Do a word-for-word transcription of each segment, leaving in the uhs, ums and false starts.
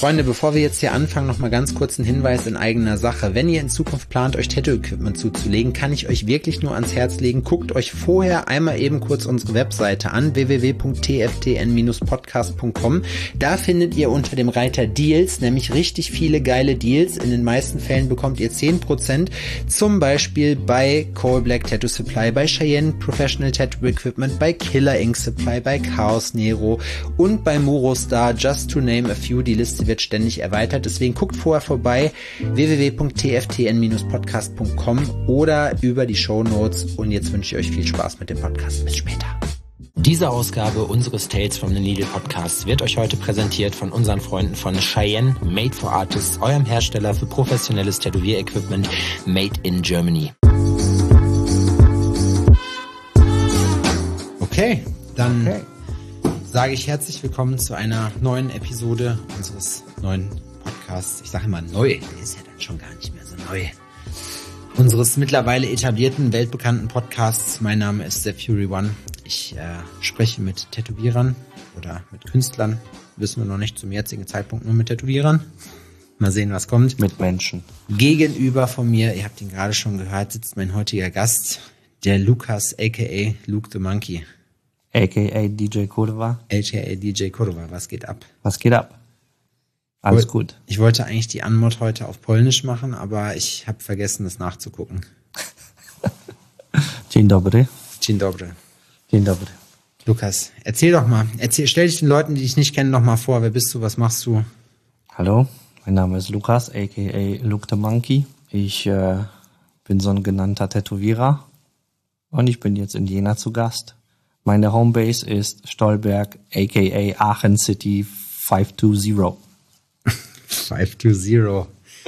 Freunde, bevor wir jetzt hier anfangen, noch mal ganz kurz ein Hinweis in eigener Sache. Wenn ihr in Zukunft plant, euch Tattoo-Equipment zuzulegen, kann ich euch wirklich nur ans Herz legen. Guckt euch vorher einmal eben kurz unsere Webseite an, w w w punkt t f t n dash podcast punkt com. Da findet ihr unter dem Reiter Deals nämlich richtig viele geile Deals. In den meisten Fällen bekommt ihr zehn Prozent, zum Beispiel bei Coal Black Tattoo Supply, bei Cheyenne Professional Tattoo Equipment, bei Killer Ink Supply, bei Chaos Nero und bei Murostar, just to name a few. Die Liste wird ständig erweitert, deswegen guckt vorher vorbei, w w w punkt t f t n dash podcast punkt com oder über die Shownotes, und jetzt wünsche ich euch viel Spaß mit dem Podcast. Bis später. Diese Ausgabe unseres Tales from the Needle Podcasts wird euch heute präsentiert von unseren Freunden von Cheyenne Made for Artists, eurem Hersteller für professionelles Tätowier-Equipment made in Germany. Okay, dann okay. sage ich herzlich willkommen zu einer neuen Episode unseres neuen Podcasts. Ich sage immer neu, der ist ja dann schon gar nicht mehr so neu. Unseres mittlerweile etablierten, weltbekannten Podcasts. Mein Name ist The Fury One. Ich äh, spreche mit Tätowierern oder mit Künstlern. Wissen wir noch nicht zum jetzigen Zeitpunkt, nur mit Tätowierern. Mal sehen, was kommt. Mit Menschen. Gegenüber von mir, ihr habt ihn gerade schon gehört, sitzt mein heutiger Gast, der Lukas, aka Luke the Monkey. A K A D J Cordova. A K A D J Cordova, was geht ab? Was geht ab? Alles gut. Ich wollte eigentlich die Anmod heute auf Polnisch machen, aber ich habe vergessen, das nachzugucken. Dzień dobry. Dzień dobry. Dzień dobry. Lukas, erzähl doch mal. Erzähl, stell dich den Leuten, die dich nicht kennen, noch mal vor. Wer bist du? Was machst du? Hallo, mein Name ist Lukas, A K A Luke the Monkey. Ich äh, bin so ein genannter Tätowierer und ich bin jetzt in Jena zu Gast. Meine Homebase ist Stolberg, a k a. Aachen City five two zero. five two zero.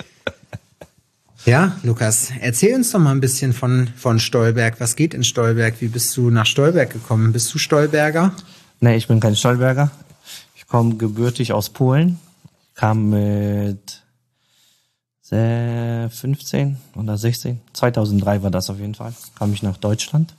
Ja, Lukas, erzähl uns doch mal ein bisschen von, von Stolberg. Was geht in Stolberg? Wie bist du nach Stolberg gekommen? Bist du Stolberger? Nee, ich bin kein Stolberger. Ich komme gebürtig aus Polen. Kam mit fünfzehn oder sechzehn. zweitausenddrei war das auf jeden Fall. Kam ich nach Deutschland.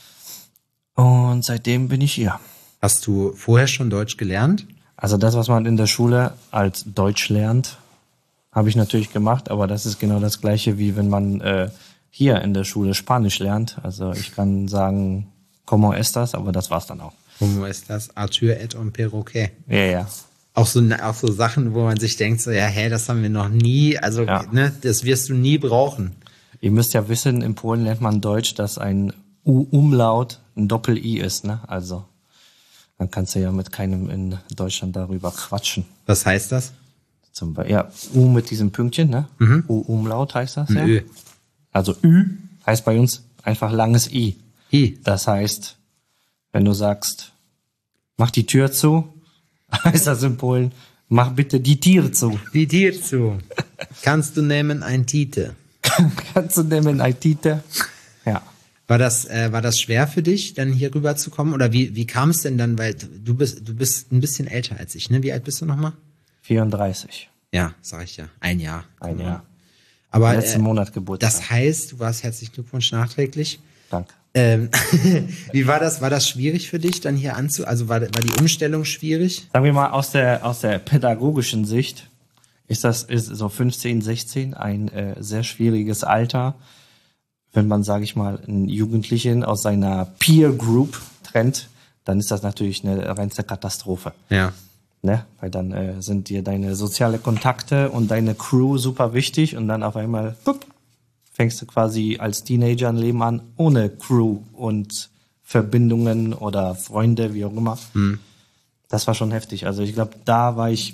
Und seitdem bin ich hier. Hast du vorher schon Deutsch gelernt? Also das, was man in der Schule als Deutsch lernt, habe ich natürlich gemacht, aber das ist genau das Gleiche, wie wenn man äh, hier in der Schule Spanisch lernt. Also ich kann sagen, ¿cómo estás? Aber das war's dann auch. ¿Cómo estás? Arthur et un perroquet. Ja, ja. Auch so, auch so Sachen, wo man sich denkt, so, ja, hä, das haben wir noch nie, also ja. ne, das wirst du nie brauchen. Ihr müsst ja wissen, in Polen lernt man Deutsch, dass ein U-Umlaut ein Doppel-I ist, ne? Also, dann kannst du ja mit keinem in Deutschland darüber quatschen. Was heißt das? Zum Beispiel, ja, U mit diesem Pünktchen, ne? Mhm. U-Umlaut heißt das, ja? Ö. Also, Ü heißt bei uns einfach langes I. I. Das heißt, wenn du sagst, mach die Tür zu, heißt das in Polen, mach bitte die Tür zu. Die Tür zu. Kannst du nehmen ein Tite? Kannst du nehmen ein Tite? Ja. War das, äh, war das schwer für dich, dann hier rüber zu kommen? Oder wie, wie kam es denn dann? Weil du bist, du bist ein bisschen älter als ich, ne? Wie alt bist du nochmal? vierunddreißig. Ja, sag ich ja. Ein Jahr. Ein Jahr. Aber letzten äh, Monat Geburtstag. Das heißt, du warst herzlichen Glückwunsch nachträglich. Danke. Ähm, wie war das? War das schwierig für dich, dann hier anzu? Also war, war die Umstellung schwierig? Sagen wir mal, aus der, aus der pädagogischen Sicht ist das, ist so fünfzehn, sechzehn ein äh, sehr schwieriges Alter. Wenn man, sage ich mal, einen Jugendlichen aus seiner Peer Group trennt, dann ist das natürlich eine reinste Katastrophe. Ja. Ne? Weil dann äh, sind dir deine soziale Kontakte und deine Crew super wichtig und dann auf einmal pup, fängst du quasi als Teenager ein Leben an ohne Crew und Verbindungen oder Freunde, wie auch immer. Hm. Das war schon heftig. Also ich glaube, da war ich,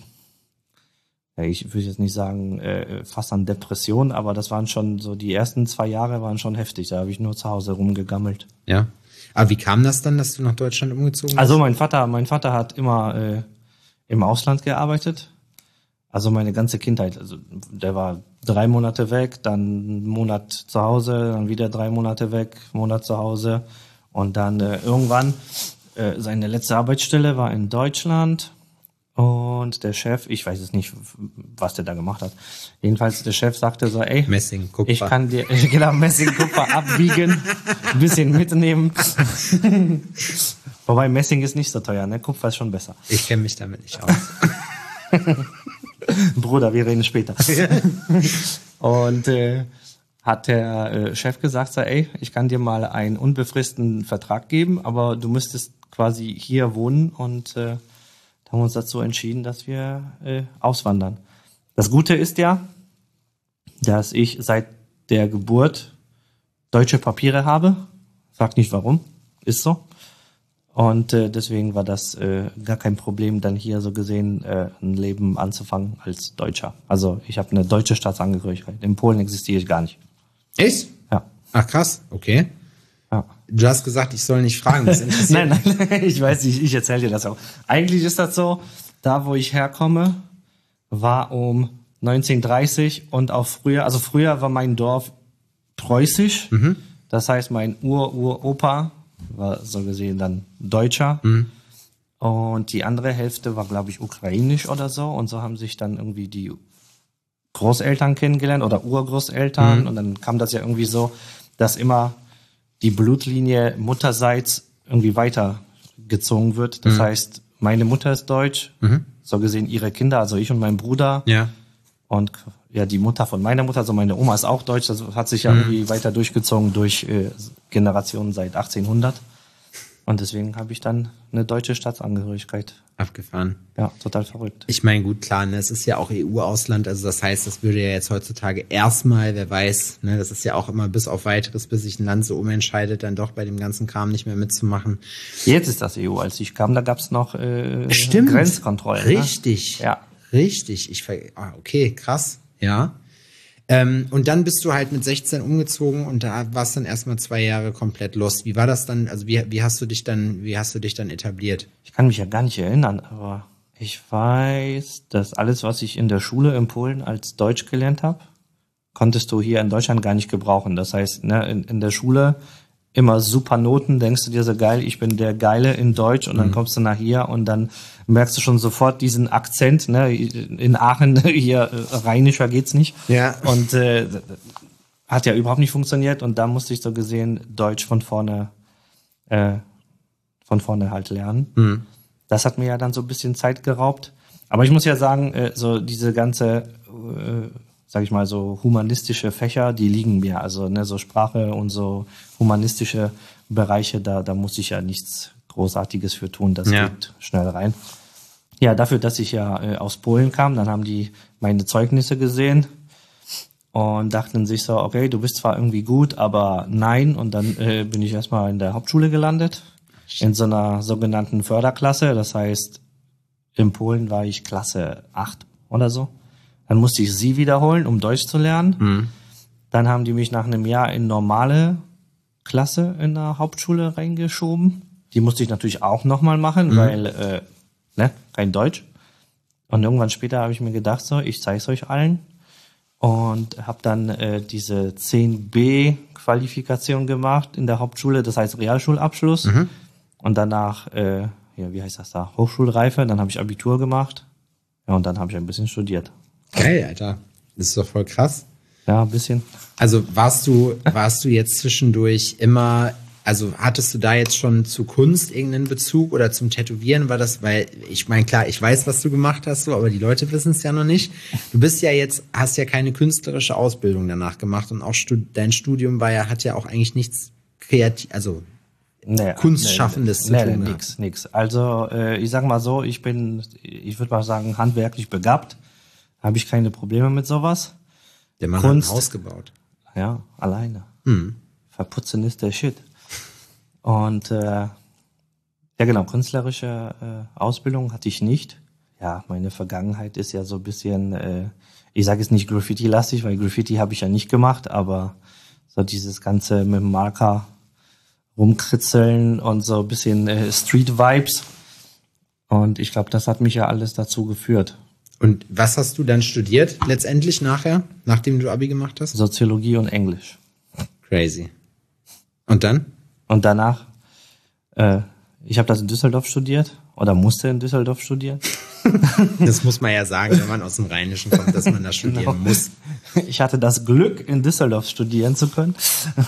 ja, ich würde jetzt nicht sagen, äh, fast an Depression, aber das waren schon so, die ersten zwei Jahre waren schon heftig. Da habe ich nur zu Hause rumgegammelt. Ja. Aber wie kam das dann, dass du nach Deutschland umgezogen bist? Also mein Vater, mein Vater hat immer äh, im Ausland gearbeitet. Also meine ganze Kindheit. Also der war drei Monate weg, dann einen Monat zu Hause, dann wieder drei Monate weg, einen Monat zu Hause. Und dann äh, irgendwann, äh, seine letzte Arbeitsstelle war in Deutschland. Und der Chef, ich weiß es nicht, was der da gemacht hat. Jedenfalls der Chef sagte so, ey, Messing, Kupfer. Ich kann dir, genau, Messing, Kupfer abwiegen, ein bisschen mitnehmen. Wobei Messing ist nicht so teuer, ne? Kupfer ist schon besser. Ich kenne mich damit nicht aus. Bruder, wir reden später. Und äh, hat der äh, Chef gesagt, so, ey, ich kann dir mal einen unbefristeten Vertrag geben, aber du müsstest quasi hier wohnen. Und äh, da haben wir uns dazu entschieden, dass wir äh, auswandern. Das Gute ist ja, dass ich seit der Geburt deutsche Papiere habe. Sag nicht warum, ist so. Und äh, deswegen war das äh, gar kein Problem, dann hier so gesehen äh, ein Leben anzufangen als Deutscher. Also ich habe eine deutsche Staatsangehörigkeit. In Polen existiere ich gar nicht. Echt? Ja. Ach krass, okay. Ja. Du hast gesagt, ich soll nicht fragen. Das interessiert nein, nein, ich weiß nicht, ich erzähle dir das auch. Eigentlich ist das so, da wo ich herkomme, war um neunzehnhundertdreißig und auch früher, also früher war mein Dorf preußisch. Mhm. Das heißt, mein Ur-Uropa war so gesehen dann Deutscher. Mhm. Und die andere Hälfte war, glaube ich, ukrainisch oder so. Und so haben sich dann irgendwie die Großeltern kennengelernt oder Urgroßeltern. Mhm. Und dann kam das ja irgendwie so, dass immer die Blutlinie mutterseits irgendwie weitergezogen wird. Das mhm. heißt, meine Mutter ist deutsch, mhm. so gesehen ihre Kinder, also ich und mein Bruder. Ja. Und ja, die Mutter von meiner Mutter, also meine Oma ist auch deutsch, das hat sich ja mhm. irgendwie weiter durchgezogen durch äh, Generationen seit achtzehnhundert. Und deswegen habe ich dann eine deutsche Staatsangehörigkeit. Abgefahren. Ja, total verrückt. Ich meine, gut, klar, ne, es ist ja auch E U-Ausland, also das heißt, das würde ja jetzt heutzutage erstmal, wer weiß, ne, das ist ja auch immer bis auf Weiteres, bis sich ein Land so umentscheidet, dann doch bei dem ganzen Kram nicht mehr mitzumachen. Jetzt ist das E U, als ich kam, da gab's noch äh, Stimmt. Grenzkontrollen. Richtig. Ne? Ja. Richtig. Ich ver- ah, okay, krass. Ja. Ähm, und dann bist du halt mit sechzehn umgezogen und da warst dann erstmal zwei Jahre komplett lost. Wie war das dann? Also wie, wie hast du dich dann, wie hast du dich dann etabliert? Ich kann mich ja gar nicht erinnern, aber ich weiß, dass alles, was ich in der Schule in Polen als Deutsch gelernt habe, konntest du hier in Deutschland gar nicht gebrauchen. Das heißt, ne, in, in der Schule immer super Noten, denkst du dir so geil, ich bin der Geile in Deutsch und dann mhm. kommst du nach hier und dann merkst du schon sofort diesen Akzent, ne, in Aachen, hier rheinischer geht's nicht. Ja. Und äh, hat ja überhaupt nicht funktioniert und da musste ich so gesehen Deutsch von vorne äh, von vorne halt lernen. Mhm. Das hat mir ja dann so ein bisschen Zeit geraubt. Aber ich muss ja sagen, äh, so diese ganze äh, sag ich mal, so humanistische Fächer, die liegen mir. Also ne, so Sprache und so humanistische Bereiche, da, da muss ich ja nichts Großartiges für tun. Das ja. geht schnell rein. Ja, dafür, dass ich ja äh, aus Polen kam, dann haben die meine Zeugnisse gesehen und dachten sich so, okay, du bist zwar irgendwie gut, aber nein. Und dann äh, bin ich erstmal in der Hauptschule gelandet, in so einer sogenannten Förderklasse. Das heißt, in Polen war ich Klasse acht oder so. Dann musste ich sie wiederholen, um Deutsch zu lernen. Mhm. Dann haben die mich nach einem Jahr in normale Klasse in der Hauptschule reingeschoben. Die musste ich natürlich auch nochmal machen, mhm. weil, äh, ne, kein Deutsch. Und irgendwann später habe ich mir gedacht, so, ich zeige es euch allen. Und habe dann äh, diese zehn b Qualifikation gemacht in der Hauptschule, das heißt Realschulabschluss. Mhm. Und danach, äh, ja, wie heißt das da, Hochschulreife. Dann habe ich Abitur gemacht. Ja, und dann habe ich ein bisschen studiert. Geil, Alter. Das ist doch voll krass. Ja, ein bisschen. Also warst du, warst du jetzt zwischendurch immer, also hattest du da jetzt schon zu Kunst irgendeinen Bezug oder zum Tätowieren? War das, weil ich meine, klar, ich weiß, was du gemacht hast, so, aber die Leute wissen es ja noch nicht. Du bist ja jetzt, hast ja keine künstlerische Ausbildung danach gemacht und auch Stud- dein Studium war ja, hat ja auch eigentlich nichts kreativ, also nee, Kunstschaffendes nee, zu nee, tun. Nee, nix, nix. Also äh, ich sag mal so, ich bin, ich würde mal sagen, handwerklich begabt. Habe ich keine Probleme mit sowas. Der Mann Kunst, hat ein Haus gebaut. Ja, alleine. Mhm. Verputzen ist der Shit. Und äh, ja genau, künstlerische äh, Ausbildung hatte ich nicht. Ja, meine Vergangenheit ist ja so ein bisschen, äh, ich sage jetzt nicht Graffiti-lastig, weil Graffiti habe ich ja nicht gemacht, aber so dieses Ganze mit dem Marker rumkritzeln und so ein bisschen äh, Street-Vibes. Und ich glaube, das hat mich ja alles dazu geführt. Und was hast du dann studiert letztendlich nachher, nachdem du Abi gemacht hast? Soziologie und Englisch. Crazy. Und dann? Und danach, äh, ich habe das in Düsseldorf studiert oder musste in Düsseldorf studieren. Das muss man ja sagen, wenn man aus dem Rheinischen kommt, dass man da studieren genau. muss. Ich hatte das Glück, in Düsseldorf studieren zu können.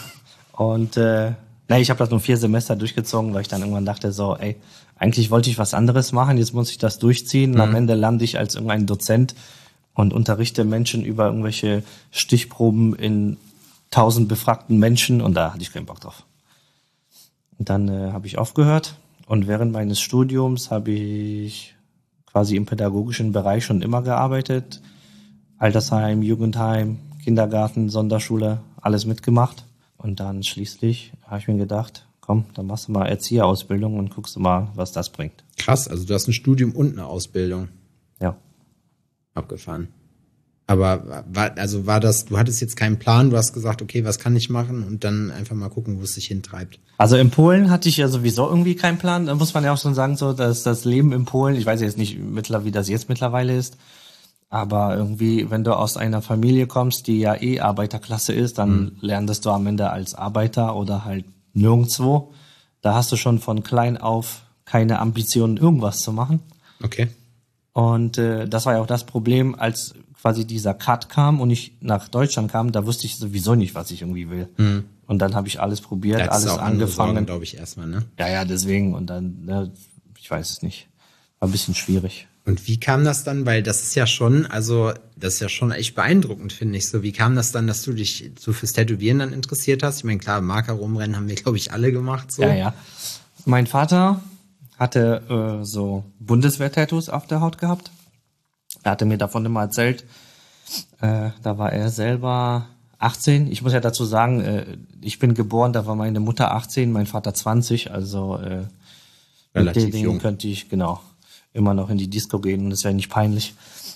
Und äh, nee, ich habe das nur vier Semester durchgezogen, weil ich dann irgendwann dachte so, ey, eigentlich wollte ich was anderes machen, jetzt muss ich das durchziehen. Und mhm. am Ende lande ich als irgendein Dozent und unterrichte Menschen über irgendwelche Stichproben in tausend befragten Menschen und da hatte ich keinen Bock drauf. Und dann äh, habe ich aufgehört und während meines Studiums habe ich quasi im pädagogischen Bereich schon immer gearbeitet. Altersheim, Jugendheim, Kindergarten, Sonderschule, alles mitgemacht. Und dann schließlich habe ich mir gedacht, komm, dann machst du mal Erzieherausbildung und guckst du mal, was das bringt. Krass, also du hast ein Studium und eine Ausbildung. Ja. Abgefahren. Aber war, also war das, du hattest jetzt keinen Plan, du hast gesagt, okay, was kann ich machen und dann einfach mal gucken, wo es sich hintreibt. Also in Polen hatte ich ja sowieso irgendwie keinen Plan. Da muss man ja auch schon sagen, so, dass das Leben in Polen, ich weiß jetzt nicht, wie das jetzt mittlerweile ist, aber irgendwie, wenn du aus einer Familie kommst, die ja eh Arbeiterklasse ist, dann mhm. lernst du am Ende als Arbeiter oder halt nirgendwo. Da hast du schon von klein auf keine Ambitionen, irgendwas zu machen. Okay. Und äh, das war ja auch das Problem, als quasi dieser Cut kam und ich nach Deutschland kam, da wusste ich sowieso nicht, was ich irgendwie will. Mhm. Und dann habe ich alles probiert, das alles ist auch angefangen. glaube ich, erstmal, ne? Ja, ja, deswegen. Und dann, ne, ich weiß es nicht. War ein bisschen schwierig. Und wie kam das dann? Weil das ist ja schon, also das ist ja schon echt beeindruckend, finde ich so. Wie kam das dann, dass du dich so fürs Tätowieren dann interessiert hast? Ich meine, klar, Marker rumrennen haben wir, glaube ich, alle gemacht. So. Ja, ja. Mein Vater hatte äh, so Bundeswehr-Tattoos auf der Haut gehabt. Er hatte mir davon immer erzählt. Äh, da war er selber achtzehn. Ich muss ja dazu sagen, äh, ich bin geboren, da war meine Mutter achtzehn, mein Vater zwanzig. Also äh, relativ mit den jung. Dingen könnte ich genau immer noch in die Disco gehen und das wäre nicht peinlich.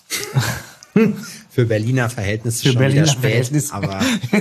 Für Berliner Verhältnisse Für schon Berliner wieder spät, Verhältnisse. aber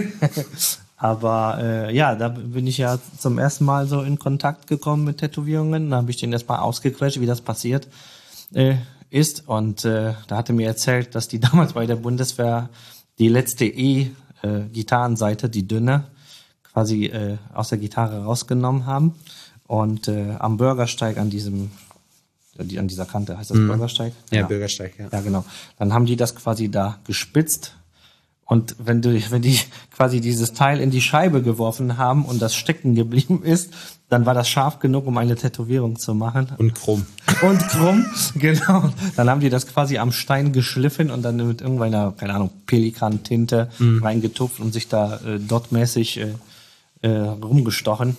aber äh, ja, da bin ich ja zum ersten Mal so in Kontakt gekommen mit Tätowierungen. Da habe ich den erstmal ausgequetscht, wie das passiert äh, ist. Und äh, da hatte mir erzählt, dass die damals bei der Bundeswehr die letzte E-Gitarrenseite, die dünne, quasi äh, aus der Gitarre rausgenommen haben. Und äh, am Bürgersteig an diesem an dieser Kante, heißt das mhm. Bürgersteig? Ja, ja, Bürgersteig, ja. Ja, genau. Dann haben die das quasi da gespitzt und wenn du, wenn die quasi dieses Teil in die Scheibe geworfen haben und das stecken geblieben ist, dann war das scharf genug, um eine Tätowierung zu machen. Und krumm. Und krumm, genau. Dann haben die das quasi am Stein geschliffen und dann mit irgendeiner, keine Ahnung, Pelikan-Tinte mhm. reingetupft und sich da äh, dotmäßig äh, äh, rumgestochen.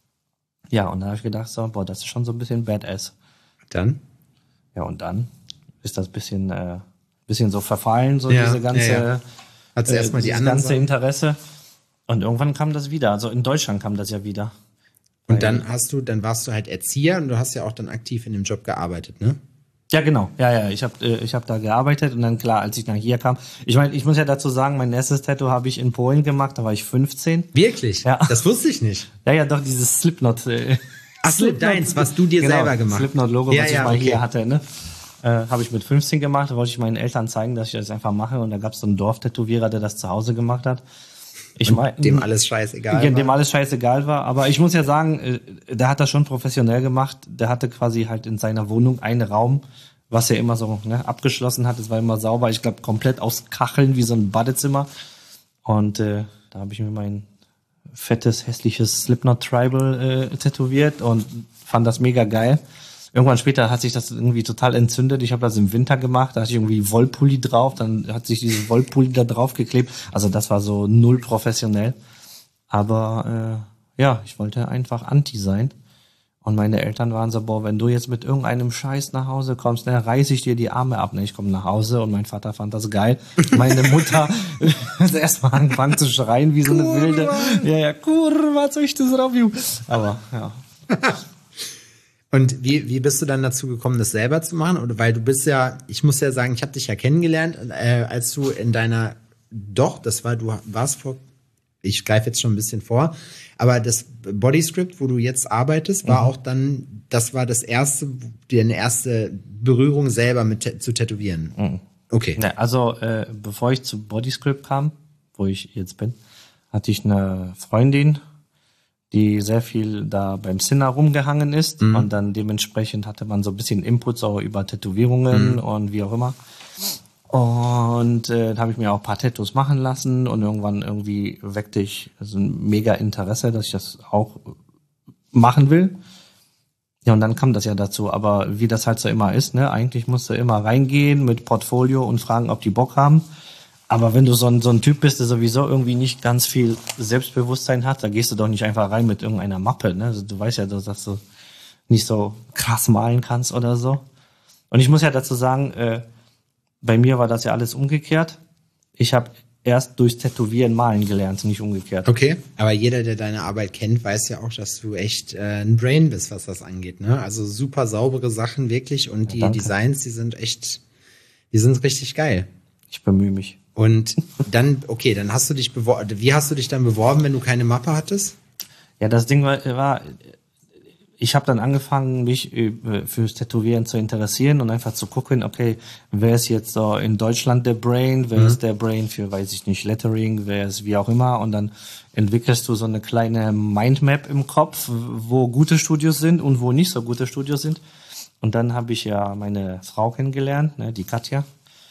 Ja, und dann habe ich gedacht, so, boah, das ist schon so ein bisschen badass. Dann? Ja, und dann ist das bisschen, äh, bisschen so verfallen, so ja, diese ganze, ja, ja. Hat's äh, erstmal die dieses anderen ganze Sachen? Interesse. Und irgendwann kam das wieder. Also in Deutschland kam das ja wieder. Und dann hast du, dann warst du halt Erzieher und du hast ja auch dann aktiv in dem Job gearbeitet, ne? Ja, genau. Ja, ja. Ich habe äh, ich hab da gearbeitet und dann klar, als ich nach hier kam. Ich meine, ich muss ja dazu sagen, mein erstes Tattoo habe ich in Polen gemacht. Da war ich fünfzehn. Wirklich? Ja. Das wusste ich nicht. Ja, ja, doch dieses Slipknot. Äh, Ach so, Slipknot, deins, was du dir genau, selber gemacht hast. Slipknot-Logo, ja, was ja, ich mal okay. hier hatte, ne? Äh, habe ich mit fünfzehn gemacht. Da wollte ich meinen Eltern zeigen, dass ich das einfach mache. Und da gab es so einen Dorftätowierer, der das zu Hause gemacht hat. Ich mein, dem alles scheißegal dem, dem war. alles scheißegal war. Aber ich muss ja sagen, der hat das schon professionell gemacht. Der hatte quasi halt in seiner Wohnung einen Raum, was er immer so ne, abgeschlossen hat. Es war immer sauber. Ich glaube, komplett aus Kacheln wie so ein Badezimmer. Und äh, da habe ich mir mein fettes, hässliches Slipknot Tribal äh, tätowiert und fand das mega geil. Irgendwann später hat sich das irgendwie total entzündet. Ich habe das im Winter gemacht, da hatte ich irgendwie Wollpulli drauf, dann hat sich diese Wollpulli da drauf geklebt. Also das war so null professionell. Aber äh, ja, ich wollte einfach Anti sein. Und meine Eltern waren so, boah, wenn du jetzt mit irgendeinem Scheiß nach Hause kommst, dann reiß ich dir die Arme ab. Ne, ich komme nach Hause und mein Vater fand das geil. Meine Mutter hat erstmal angefangen zu schreien wie so eine Kurwa. wilde. Ja, ja, kurwa, soll ich das Review? Aber ja. Und wie, wie bist du dann dazu gekommen, das selber zu machen? Oder weil du bist ja, ich muss ja sagen, ich habe dich ja kennengelernt, äh, als du in deiner, doch, das war, du warst vor, ich greife jetzt schon ein bisschen vor, aber das Bodyscript, wo du jetzt arbeitest, war mhm. auch dann, das war das erste, deine erste Berührung selber mit zu tätowieren. Mhm. Okay. Ja, also äh, bevor ich zu Bodyscript kam, wo ich jetzt bin, hatte ich eine Freundin, die sehr viel da beim Sinner rumgehangen ist mhm. und dann dementsprechend hatte man so ein bisschen Inputs auch über Tätowierungen mhm. und wie auch immer. Und äh, da habe ich mir auch ein paar Tattoos machen lassen und irgendwann irgendwie weckte ich so ein mega Interesse, dass ich das auch machen will. Ja, und dann kam das ja dazu. Aber wie das halt so immer ist, ne, eigentlich musst du immer reingehen mit Portfolio und fragen, ob die Bock haben. Aber wenn du so ein, so ein Typ bist, der sowieso irgendwie nicht ganz viel Selbstbewusstsein hat, da gehst du doch nicht einfach rein mit irgendeiner Mappe, ne? Also du weißt ja, dass du nicht so krass malen kannst oder so. Und ich muss ja dazu sagen, äh, bei mir war das ja alles umgekehrt. Ich habe erst durchs Tätowieren malen gelernt, nicht umgekehrt. Okay, aber jeder, der deine Arbeit kennt, weiß ja auch, dass du echt äh, ein Brain bist, was das angeht, ne? Also super saubere Sachen wirklich und die ja, Designs, die sind echt, die sind richtig geil. Ich bemühe mich. Und dann, okay, dann hast du dich beworben. Wie hast du dich dann beworben, wenn du keine Mappe hattest? Ja, das Ding war, war ich habe dann angefangen, mich fürs Tätowieren zu interessieren und einfach zu gucken, okay, wer ist jetzt so in Deutschland der Brain, wer mhm. ist der Brain für, weiß ich nicht, Lettering, wer ist wie auch immer. Und dann entwickelst du so eine kleine Mindmap im Kopf, wo gute Studios sind und wo nicht so gute Studios sind. Und dann habe ich ja meine Frau kennengelernt, ne, die Katja.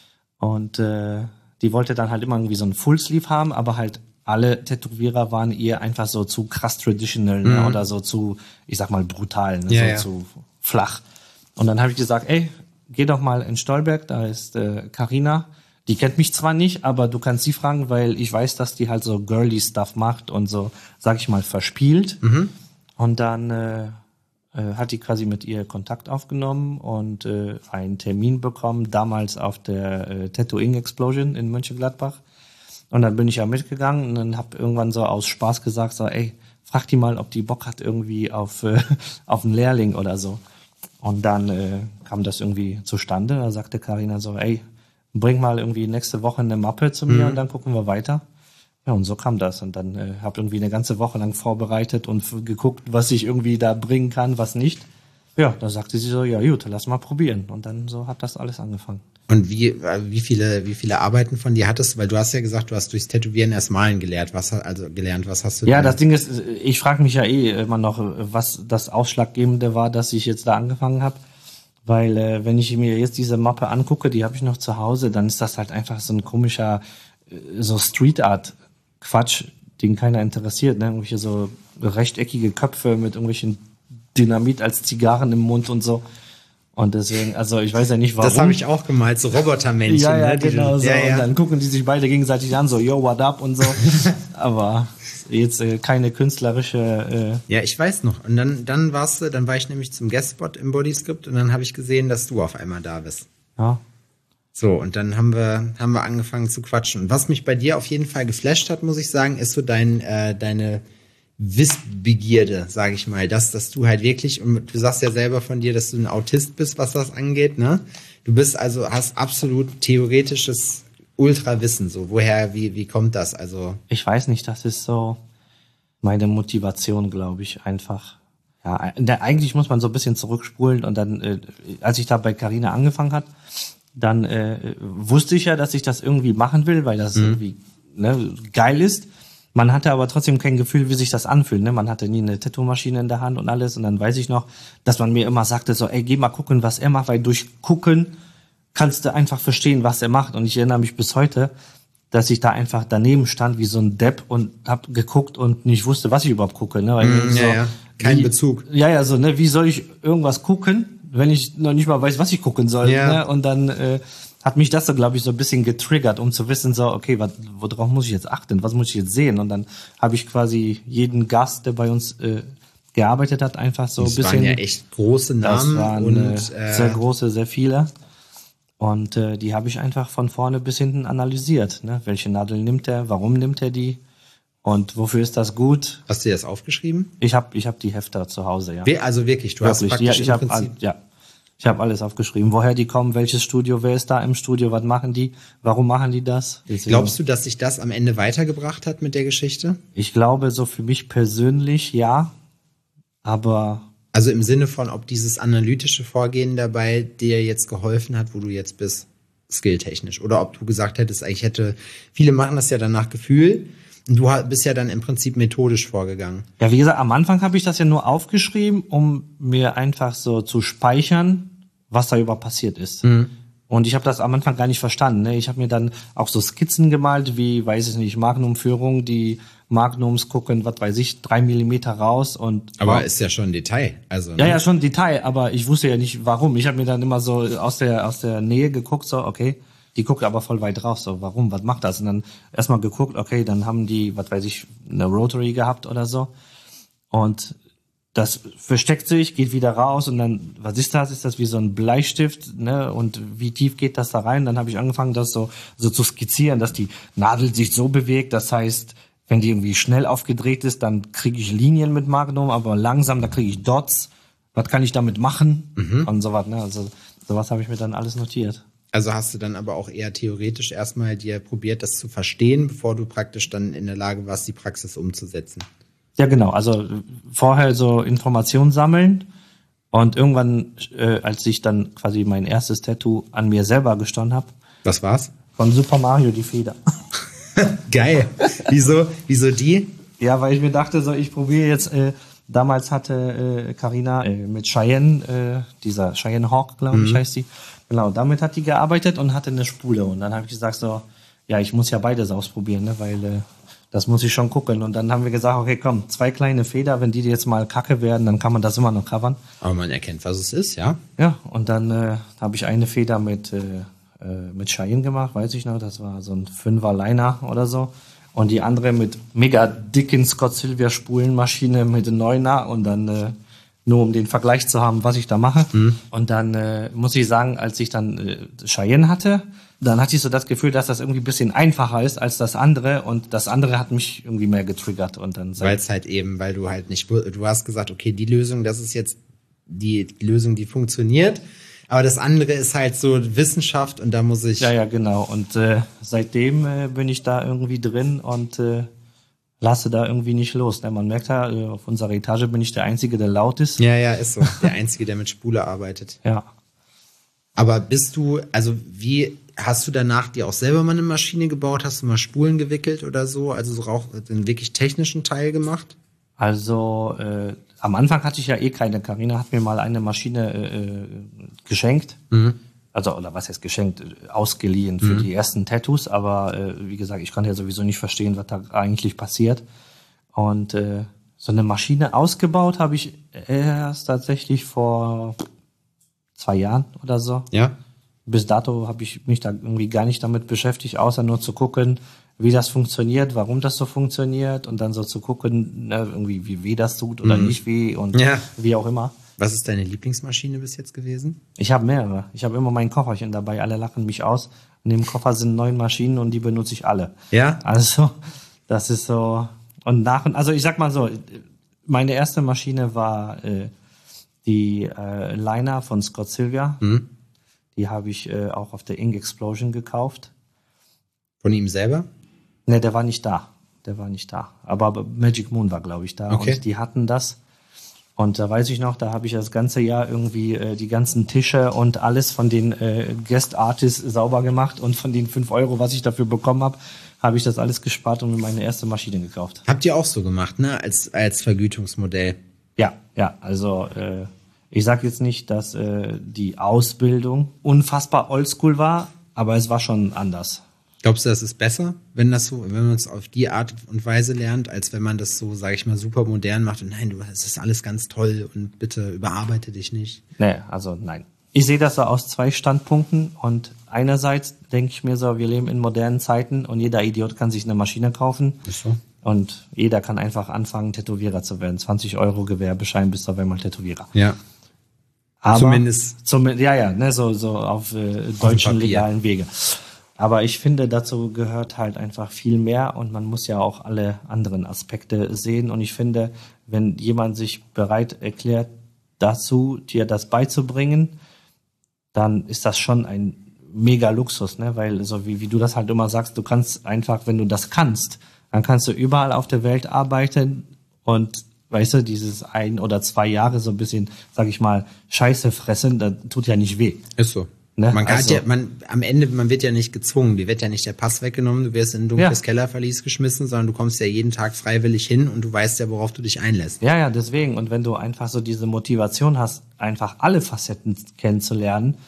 Und äh, die wollte dann halt immer irgendwie so einen Fullsleeve haben, aber halt alle Tätowierer waren ihr einfach so zu krass traditional, ne? Mhm. Oder so zu, ich sag mal, brutal, ne? Ja, so ja. zu flach. Und dann habe ich gesagt, ey, geh doch mal in Stolberg, da ist Carina. Äh, die kennt mich zwar nicht, aber du kannst sie fragen, weil ich weiß, dass die halt so girly Stuff macht und so, sag ich mal, verspielt. Mhm. Und dann äh, äh, hat die quasi mit ihr Kontakt aufgenommen und äh, einen Termin bekommen, damals auf der äh, Tattooing Explosion in Mönchengladbach. Und dann bin ich ja mitgegangen und dann habe irgendwann so aus Spaß gesagt, so, ey, frag die mal, ob die Bock hat irgendwie auf äh, auf einen Lehrling oder so. Und dann äh, kam das irgendwie zustande. Da sagte Carina so, ey, bring mal irgendwie nächste Woche eine Mappe zu mir mhm. und dann gucken wir weiter. Ja, und so kam das. Und dann äh, habe irgendwie eine ganze Woche lang vorbereitet und f- geguckt, was ich irgendwie da bringen kann, was nicht. Ja, da sagte sie so, ja gut, lass mal probieren. Und dann so hat das alles angefangen. Und wie wie viele wie viele Arbeiten von dir hattest du? Weil du hast ja gesagt, du hast durchs Tätowieren erst malen gelernt. Was also gelernt? Was hast du? Ja, denn? Das Ding ist, ich frage mich ja eh immer noch, was das Ausschlaggebende war, dass ich jetzt da angefangen habe. Weil äh, wenn ich mir jetzt diese Mappe angucke, die habe ich noch zu Hause, dann ist das halt einfach so ein komischer äh, so Street Art Quatsch, den keiner interessiert, ne? Irgendwelche so rechteckige Köpfe mit irgendwelchen Dynamit als Zigarren im Mund und so. Und deswegen, also ich weiß ja nicht, warum. Das habe ich auch gemalt, so Robotermännchen. Ja, ja, ne? genau du, so. Ja, ja. Und dann gucken die sich beide gegenseitig an, so, yo, what up und so. Aber jetzt äh, keine künstlerische... Äh ja, ich weiß noch. Und dann, dann warst du, dann war ich nämlich zum Guestspot im Bodyscript und dann habe ich gesehen, dass du auf einmal da bist. Ja. So, und dann haben wir, haben wir angefangen zu quatschen. Und was mich bei dir auf jeden Fall geflasht hat, muss ich sagen, ist so dein, äh, deine Wissbegierde, sage ich mal, dass, dass du halt wirklich, und du sagst ja selber von dir, dass du ein Autist bist, was das angeht, ne? Du bist also, hast absolut theoretisches Ultrawissen, so. Woher, wie, wie kommt das? Also. Ich weiß nicht, das ist so meine Motivation, glaube ich, einfach. Ja, eigentlich muss man so ein bisschen zurückspulen und dann, äh, als ich da bei Carina angefangen hat, dann äh, wusste ich ja, dass ich das irgendwie machen will, weil das mhm. irgendwie ne, geil ist. Man hatte aber trotzdem kein Gefühl, wie sich das anfühlt. Ne? Man hatte nie eine Tattoo-Maschine in der Hand und alles. Und dann weiß ich noch, dass man mir immer sagte, so, ey, geh mal gucken, was er macht, weil durch Gucken kannst du einfach verstehen, was er macht. Und ich erinnere mich bis heute, dass ich da einfach daneben stand wie so ein Depp und hab geguckt und nicht wusste, was ich überhaupt gucke. Ne? Weil mm, so, ja, ja. Kein wie, Bezug. Ja, ja, so, ne, wie soll ich irgendwas gucken, wenn ich noch nicht mal weiß, was ich gucken soll. Ja. Ne? Und dann äh, hat mich das so, glaube ich, so ein bisschen getriggert, um zu wissen, so, okay, wat, worauf muss ich jetzt achten, was muss ich jetzt sehen? Und dann habe ich quasi jeden Gast, der bei uns äh, gearbeitet hat, einfach so ein bisschen... Das waren ja echt große Namen. Das waren und, äh, sehr große, sehr viele. Und äh, die habe ich einfach von vorne bis hinten analysiert. Ne? Welche Nadel nimmt er, warum nimmt er die und wofür ist das gut? Hast du das aufgeschrieben? Ich habe ich hab die Hefter zu Hause, ja. Also wirklich, du wirklich. hast praktisch ja, ich im hab, Prinzip... Ja, ich habe alles aufgeschrieben. Woher die kommen, welches Studio, wer ist da im Studio, was machen die, warum machen die das? Deswegen, glaubst du, dass sich das am Ende weitergebracht hat mit der Geschichte? Ich glaube, so für mich persönlich, ja. Aber... Also im Sinne von, ob dieses analytische Vorgehen dabei dir jetzt geholfen hat, wo du jetzt bist, skilltechnisch. Oder ob du gesagt hättest, ich hätte, viele machen das ja dann nach Gefühl und du bist ja dann im Prinzip methodisch vorgegangen. Ja, wie gesagt, am Anfang habe ich das ja nur aufgeschrieben, um mir einfach so zu speichern, was da über passiert ist. Mhm. Und ich habe das am Anfang gar nicht verstanden. Ne? Ich habe mir dann auch so Skizzen gemalt, wie, weiß ich nicht, Magnum-Führung, die Magnums gucken, was weiß ich, drei Millimeter raus. Und aber wow. Ist ja schon Detail. Also, ne? Ja, ja, schon Detail, aber ich wusste ja nicht, warum. Ich habe mir dann immer so aus der aus der Nähe geguckt, so, okay, die guckt aber voll weit raus, so, warum, was macht das? Und dann erstmal geguckt, okay, dann haben die, was weiß ich, eine Rotary gehabt oder so. Und das versteckt sich, geht wieder raus und dann, was ist das? Ist das wie so ein Bleistift, ne? Und wie tief geht das da rein? Dann habe ich angefangen, das so, so zu skizzieren, dass die Nadel sich so bewegt. Das heißt, wenn die irgendwie schnell aufgedreht ist, dann kriege ich Linien mit Magnum, aber langsam, da kriege ich Dots. Was kann ich damit machen? Mhm. Und sowas, ne? Also sowas habe ich mir dann alles notiert. Also hast du dann aber auch eher theoretisch erstmal dir probiert, das zu verstehen, bevor du praktisch dann in der Lage warst, die Praxis umzusetzen. Ja, genau. Also vorher so Informationen sammeln und irgendwann, äh, als ich dann quasi mein erstes Tattoo an mir selber gestochen habe. Was war's? Von Super Mario, die Feder. Geil. Wieso? Wieso die? Ja, weil ich mir dachte, so ich probiere jetzt, äh, damals hatte Carina äh, äh, mit Cheyenne, äh, dieser Cheyenne Hawk, glaube ich, mhm. heißt die. Genau, damit hat die gearbeitet und hatte eine Spule. Und dann habe ich gesagt so, ja, ich muss ja beides ausprobieren, ne, weil äh, das muss ich schon gucken. Und dann haben wir gesagt, okay, komm, zwei kleine Feder, wenn die jetzt mal kacke werden, dann kann man das immer noch covern. Aber man erkennt, was es ist, ja? Ja, und dann äh, habe ich eine Feder mit äh, äh, mit Cheyenne gemacht, weiß ich noch, das war so ein Fünfer Liner oder so. Und die andere mit mega dicken Scott Silver Spulenmaschine mit Neuner und dann äh, nur um den Vergleich zu haben, was ich da mache. Mhm. Und dann äh, muss ich sagen, als ich dann äh, Cheyenne hatte, dann hatte ich so das Gefühl, dass das irgendwie ein bisschen einfacher ist als das andere und das andere hat mich irgendwie mehr getriggert. Und dann weil es halt eben, weil du halt nicht, du hast gesagt, okay, die Lösung, das ist jetzt die Lösung, die funktioniert, aber das andere ist halt so Wissenschaft und da muss ich... Ja, ja, genau. Und äh, seitdem äh, bin ich da irgendwie drin und äh, lasse da irgendwie nicht los. Ne? Man merkt ja, äh, auf unserer Etage bin ich der Einzige, der laut ist. Ja, ja, ist so. Der Einzige, der mit Spule arbeitet. Ja. Aber bist du, also wie... Hast du danach dir auch selber mal eine Maschine gebaut? Hast du mal Spulen gewickelt oder so? Also so auch den wirklich technischen Teil gemacht? Also äh, am Anfang hatte ich ja eh keine. Carina hat mir mal eine Maschine äh, geschenkt. Mhm. Also, oder was heißt geschenkt? Ausgeliehen für mhm. die ersten Tattoos. Aber äh, wie gesagt, ich konnte ja sowieso nicht verstehen, was da eigentlich passiert. Und äh, so eine Maschine ausgebaut habe ich erst tatsächlich vor zwei Jahren oder so. Ja. Bis dato habe ich mich da irgendwie gar nicht damit beschäftigt, außer nur zu gucken, wie das funktioniert, warum das so funktioniert und dann so zu gucken, ne, irgendwie wie weh das tut oder mhm. nicht weh und ja. wie auch immer. Was ist deine Lieblingsmaschine bis jetzt gewesen? Ich habe mehrere. Ich habe immer mein Kofferchen dabei. Alle lachen mich aus. In dem Koffer sind neun Maschinen und die benutze ich alle. Ja? Also das ist so. Und nach und also ich sag mal so, meine erste Maschine war äh, die äh, Liner von Scott Silver. Mhm. Die habe ich äh, auch auf der Ink Explosion gekauft. Von ihm selber? Ne, der war nicht da. Der war nicht da. Aber Magic Moon war, glaube ich, da. Okay. Und die hatten das. Und da weiß ich noch, da habe ich das ganze Jahr irgendwie äh, die ganzen Tische und alles von den äh, Guest Artists sauber gemacht. Und von den fünf Euro, was ich dafür bekommen habe, habe ich das alles gespart und mir meine erste Maschine gekauft. Habt ihr auch so gemacht, ne? Als, als Vergütungsmodell? Ja, ja. Also äh, ich sage jetzt nicht, dass äh, die Ausbildung unfassbar oldschool war, aber es war schon anders. Glaubst du, das ist besser, wenn das so, wenn man es auf die Art und Weise lernt, als wenn man das so, sage ich mal, super modern macht und nein, du, es ist alles ganz toll und bitte überarbeite dich nicht? Nee, also nein. Ich sehe das so aus zwei Standpunkten und einerseits denke ich mir so, wir leben in modernen Zeiten und jeder Idiot kann sich eine Maschine kaufen. Ist so. Und jeder kann einfach anfangen, Tätowierer zu werden. zwanzig Euro Gewerbeschein, bist du auf einmal Tätowierer. Ja. Aber Zumindest. Zum, ja, ja, ne, so, so auf äh, deutschen auf legalen Wege. Aber ich finde, dazu gehört halt einfach viel mehr und man muss ja auch alle anderen Aspekte sehen. Und ich finde, wenn jemand sich bereit erklärt, dazu dir das beizubringen, dann ist das schon ein mega Luxus, ne? Weil so wie, wie du das halt immer sagst, du kannst einfach, wenn du das kannst, dann kannst du überall auf der Welt arbeiten und weißt du, dieses ein oder zwei Jahre so ein bisschen, sag ich mal, Scheiße fressen, das tut ja nicht weh. Ist so. Ne? Man kann also, ja, man, am Ende, man wird ja nicht gezwungen, dir wird ja nicht der Pass weggenommen, du wirst in ein dunkles ja. Kellerverlies geschmissen, sondern du kommst ja jeden Tag freiwillig hin und du weißt ja, worauf du dich einlässt. Ja, ja, deswegen. Und wenn du einfach so diese Motivation hast, einfach alle Facetten kennenzulernen,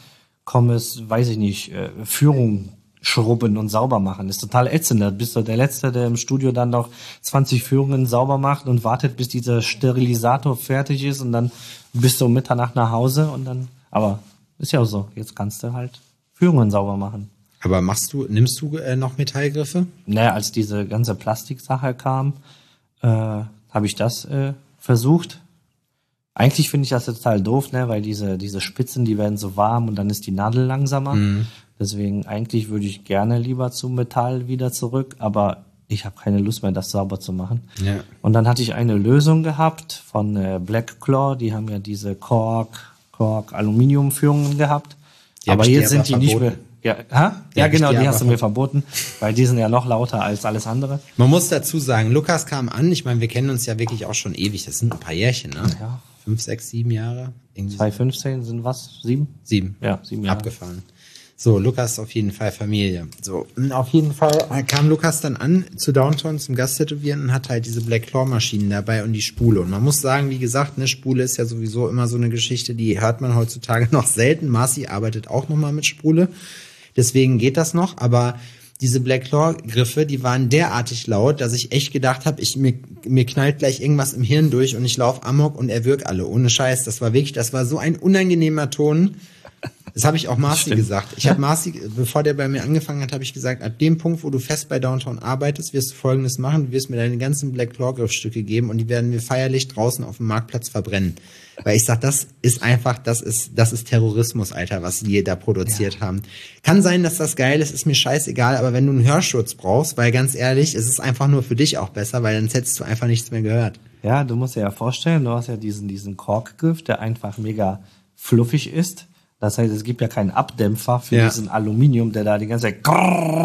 kommst, weiß ich nicht, äh, Führung schrubben und sauber machen. Das ist total ätzend. Da bist du der Letzte, der im Studio dann noch zwanzig Führungen sauber macht und wartet, bis dieser Sterilisator fertig ist und dann bist du um Mitternacht nach Hause und dann, aber ist ja auch so, jetzt kannst du halt Führungen sauber machen. Aber machst du, nimmst du äh, noch Metallgriffe? Naja, als diese ganze Plastiksache kam, äh, habe ich das äh, versucht. Eigentlich finde ich das total doof, ne, weil diese diese Spitzen, die werden so warm und dann ist die Nadel langsamer. Mhm. Deswegen eigentlich würde ich gerne lieber zum Metall wieder zurück, aber ich habe keine Lust mehr, das sauber zu machen. Ja. Und dann hatte ich eine Lösung gehabt von äh, Black Claw, die haben ja diese Kork, Kork Aluminiumführungen gehabt. Die aber jetzt sind die nicht mehr. Ja, ha? ja, ja genau, die hast du mir verboten, weil die sind ja noch lauter als alles andere. Man muss dazu sagen, Lukas kam an, ich meine, wir kennen uns ja wirklich auch schon ewig, das sind ein paar Jährchen, ne? Ja. Fünf, sechs, sieben Jahre. zwanzig fünfzehn sind was? Sieben? Sieben. Ja, sieben Jahre. Abgefahren. So, Lukas auf jeden Fall Familie. So, auf jeden Fall kam Lukas dann an zu Downtown zum Gasttätowieren und hat halt diese Black Claw Maschinen dabei und die Spule. Und man muss sagen, wie gesagt, eine Spule ist ja sowieso immer so eine Geschichte, die hört man heutzutage noch selten. Marci arbeitet auch nochmal mit Spule. Deswegen geht das noch, aber diese Black Claw Griffe, die waren derartig laut, dass ich echt gedacht habe, ich mir, mir knallt gleich irgendwas im Hirn durch und ich laufe amok und erwürg alle. Ohne Scheiß, das war wirklich, das war so ein unangenehmer Ton. Das habe ich auch Marci gesagt. Ich habe Marci, bevor der bei mir angefangen hat, habe ich gesagt, ab dem Punkt, wo du fest bei Downtown arbeitest, wirst du Folgendes machen. Du wirst mir deine ganzen Black Claw Griffstücke geben und die werden wir feierlich draußen auf dem Marktplatz verbrennen. Weil ich sag, das ist einfach, das ist, das ist Terrorismus, Alter, was die da produziert ja. haben. Kann sein, dass das geil ist, ist mir scheißegal, aber wenn du einen Hörschutz brauchst, weil ganz ehrlich, es ist einfach nur für dich auch besser, weil dann hättest du einfach nichts mehr gehört. Ja, du musst dir ja vorstellen, du hast ja diesen, diesen Korkgriff, der einfach mega fluffig ist. Das heißt, es gibt ja keinen Abdämpfer für ja. diesen Aluminium, der da die ganze Zeit...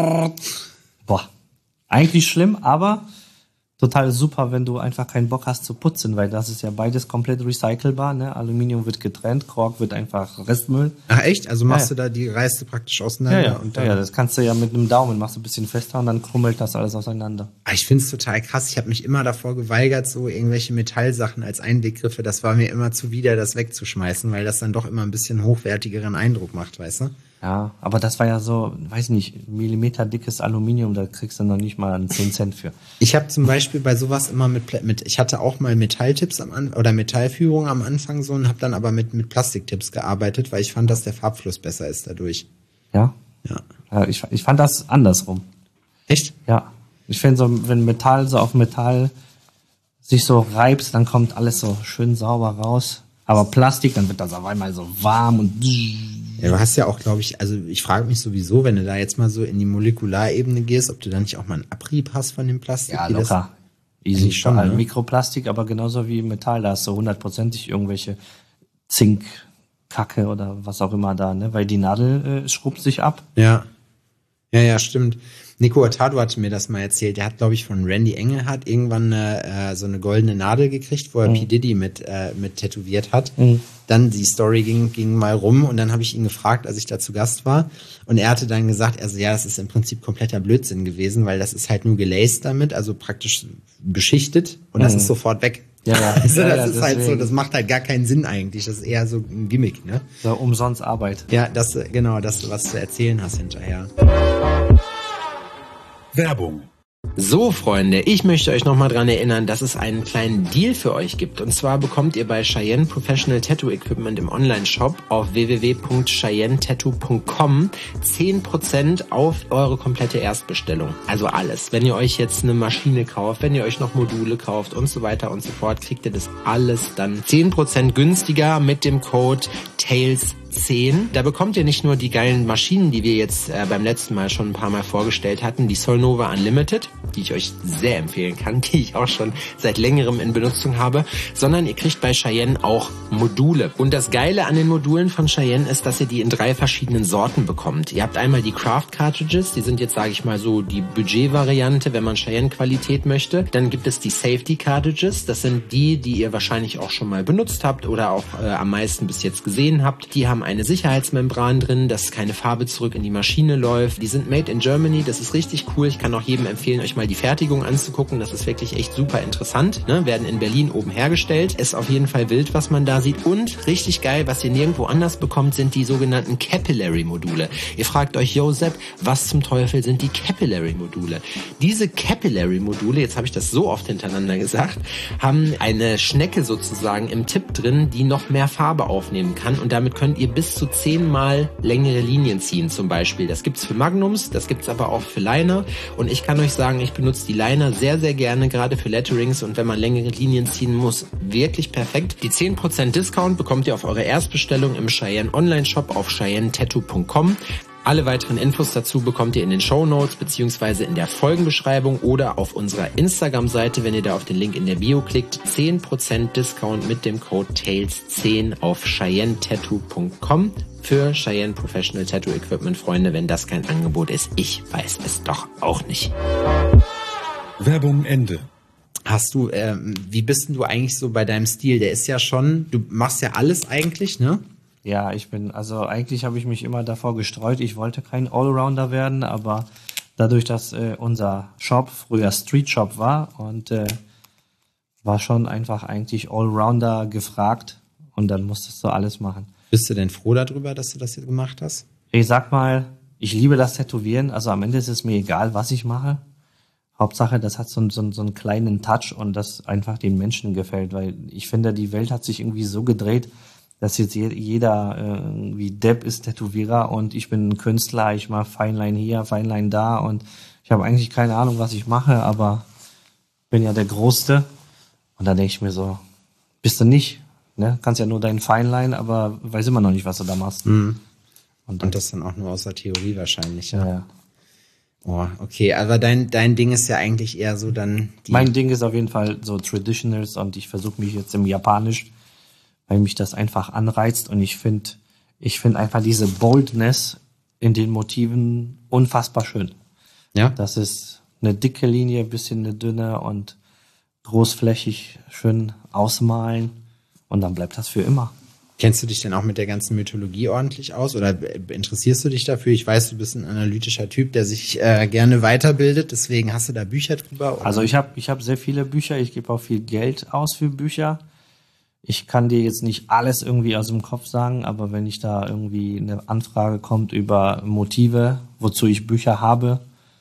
Boah, eigentlich schlimm, aber total super, wenn du einfach keinen Bock hast zu putzen, weil das ist ja beides komplett recycelbar. Ne? Aluminium wird getrennt, Kork wird einfach Restmüll. Ach echt? Also machst ja, du da, die reißt du praktisch auseinander? Ja, ja. Und dann ja, ja, das kannst du ja mit einem Daumen, machst du ein bisschen fester und dann krummelt das alles auseinander. Ich find's total krass. Ich habe mich immer davor geweigert, so irgendwelche Metallsachen als Einweggriffe, das war mir immer zuwider, das wegzuschmeißen, weil das dann doch immer ein bisschen hochwertigeren Eindruck macht, weißt du? Ja, aber das war ja so, weiß nicht, Millimeter dickes Aluminium, da kriegst du noch nicht mal einen zehn Cent für. Ich habe zum Beispiel bei sowas immer mit, mit ich hatte auch mal Metalltipps am Anfang oder Metallführung am Anfang so und habe dann aber mit mit Plastiktipps gearbeitet, weil ich fand, dass der Farbfluss besser ist dadurch. Ja? Ja. ja ich, ich fand das andersrum. Echt? Ja. Ich finde so, wenn Metall so auf Metall sich so reibt, dann kommt alles so schön sauber raus. Aber Plastik, dann wird das auf einmal so warm und... Ja, du hast ja auch, glaube ich, also ich frage mich sowieso, wenn du da jetzt mal so in die Molekularebene gehst, ob du da nicht auch mal einen Abrieb hast von dem Plastik. Ja, locker. Easy schon, ne? Mikroplastik, aber genauso wie Metall, da hast du hundertprozentig irgendwelche Zinkkacke oder was auch immer da, ne? Weil die Nadel äh, schrubbt sich ab. Ja. Ja, ja, stimmt. Nico Hurtado hatte mir das mal erzählt. Der hat, glaube ich, von Randy Engelhardt irgendwann äh, so eine goldene Nadel gekriegt, wo er mhm. P. Diddy mit, äh, mit tätowiert hat. Mhm. Dann die Story ging, ging mal rum und dann habe ich ihn gefragt, als ich da zu Gast war. Und er hatte dann gesagt, also ja, das ist im Prinzip kompletter Blödsinn gewesen, weil das ist halt nur gelaced damit, also praktisch beschichtet und mhm. das ist sofort weg. Ja, ja. Also ja, das ja, ist halt so, das macht halt gar keinen Sinn eigentlich. Das ist eher so ein Gimmick, ne? So umsonst Arbeit. Ja, das, genau, das, was du erzählen hast hinterher. Werbung. So, Freunde, ich möchte euch nochmal dran erinnern, dass es einen kleinen Deal für euch gibt. Und zwar bekommt ihr bei Cheyenne Professional Tattoo Equipment im Online-Shop auf w w w punkt cheyenne tattoo punkt com zehn Prozent auf eure komplette Erstbestellung. Also alles. Wenn ihr euch jetzt eine Maschine kauft, wenn ihr euch noch Module kauft und so weiter und so fort, kriegt ihr das alles dann zehn Prozent günstiger mit dem Code Tails zehn. Da bekommt ihr nicht nur die geilen Maschinen, die wir jetzt äh, beim letzten Mal schon ein paar Mal vorgestellt hatten, die Solnova Unlimited, die ich euch sehr empfehlen kann, die ich auch schon seit längerem in Benutzung habe, sondern ihr kriegt bei Cheyenne auch Module. Und das Geile an den Modulen von Cheyenne ist, dass ihr die in drei verschiedenen Sorten bekommt. Ihr habt einmal die Craft Cartridges, die sind jetzt, sage ich mal so, die Budget-Variante, wenn man Cheyenne-Qualität möchte. Dann gibt es die Safety Cartridges, das sind die, die ihr wahrscheinlich auch schon mal benutzt habt oder auch äh, am meisten bis jetzt gesehen habt. Die haben eine Sicherheitsmembran drin, dass keine Farbe zurück in die Maschine läuft. Die sind made in Germany, das ist richtig cool. Ich kann auch jedem empfehlen, euch mal die Fertigung anzugucken. Das ist wirklich echt super interessant. Ne? Werden in Berlin oben hergestellt. Ist auf jeden Fall wild, was man da sieht. Und richtig geil, was ihr nirgendwo anders bekommt, sind die sogenannten Capillary-Module. Ihr fragt euch, yo Sepp, was zum Teufel sind die Capillary-Module? Diese Capillary-Module, jetzt habe ich das so oft hintereinander gesagt, haben eine Schnecke sozusagen im Tipp drin, die noch mehr Farbe aufnehmen kann. Und damit könnt ihr bis zu zehnmal längere Linien ziehen zum Beispiel. Das gibt's für Magnums, das gibt's aber auch für Liner. Und ich kann euch sagen, ich benutze die Liner sehr, sehr gerne, gerade für Letterings. Und wenn man längere Linien ziehen muss, wirklich perfekt. Die zehn Prozent Discount bekommt ihr auf eure Erstbestellung im Cheyenne Online-Shop auf cheyenne tattoo punkt com. Alle weiteren Infos dazu bekommt ihr in den Shownotes beziehungsweise in der Folgenbeschreibung oder auf unserer Instagram-Seite, wenn ihr da auf den Link in der Bio klickt. zehn Prozent Discount mit dem Code tails zehn auf cheyenne tattoo punkt com für Cheyenne Professional Tattoo Equipment. Freunde, wenn das kein Angebot ist, ich weiß es doch auch nicht. Werbung Ende. Hast du, ähm, wie bist denn du eigentlich so bei deinem Stil? Der ist ja schon, du machst ja alles eigentlich, ne? Ja, ich bin, also eigentlich habe ich mich immer davor gestreut, ich wollte kein Allrounder werden, aber dadurch, dass äh, unser Shop früher Street Shop war und äh, war schon einfach eigentlich Allrounder gefragt und dann musstest du alles machen. Bist du denn froh darüber, dass du das jetzt gemacht hast? Ich sag mal, ich liebe das Tätowieren, also am Ende ist es mir egal, was ich mache. Hauptsache, das hat so, so, so einen kleinen Touch und das einfach den Menschen gefällt, weil ich finde, die Welt hat sich irgendwie so gedreht, dass jetzt jeder äh, irgendwie Depp ist Tätowierer und ich bin ein Künstler, ich mache Feinline hier, Feinline da und ich habe eigentlich keine Ahnung, was ich mache, aber bin ja der Größte. Und da denke ich mir so, bist du nicht, ne? Kannst ja nur deinen Feinline, aber weiß immer noch nicht, was du da machst. Mhm. Und, dann, und das dann auch nur aus der Theorie wahrscheinlich, ja. ja, ja. Oh, okay, aber dein, dein Ding ist ja eigentlich eher so dann die... Mein Ding ist auf jeden Fall so Traditionals und ich versuche mich jetzt im Japanisch, weil mich das einfach anreizt und ich finde ich finde einfach diese Boldness in den Motiven unfassbar schön. Ja. Das ist eine dicke Linie, ein bisschen eine dünne und großflächig schön ausmalen und dann bleibt das für immer. Kennst du dich denn auch mit der ganzen Mythologie ordentlich aus oder interessierst du dich dafür? Ich weiß, du bist ein analytischer Typ, der sich äh, gerne weiterbildet, deswegen hast du da Bücher drüber? Oder? Also ich habe ich hab sehr viele Bücher, ich gebe auch viel Geld aus für Bücher. Ich kann dir jetzt nicht alles irgendwie aus dem Kopf sagen, aber wenn ich da irgendwie eine Anfrage kommt über Motive, wozu ich Bücher habe,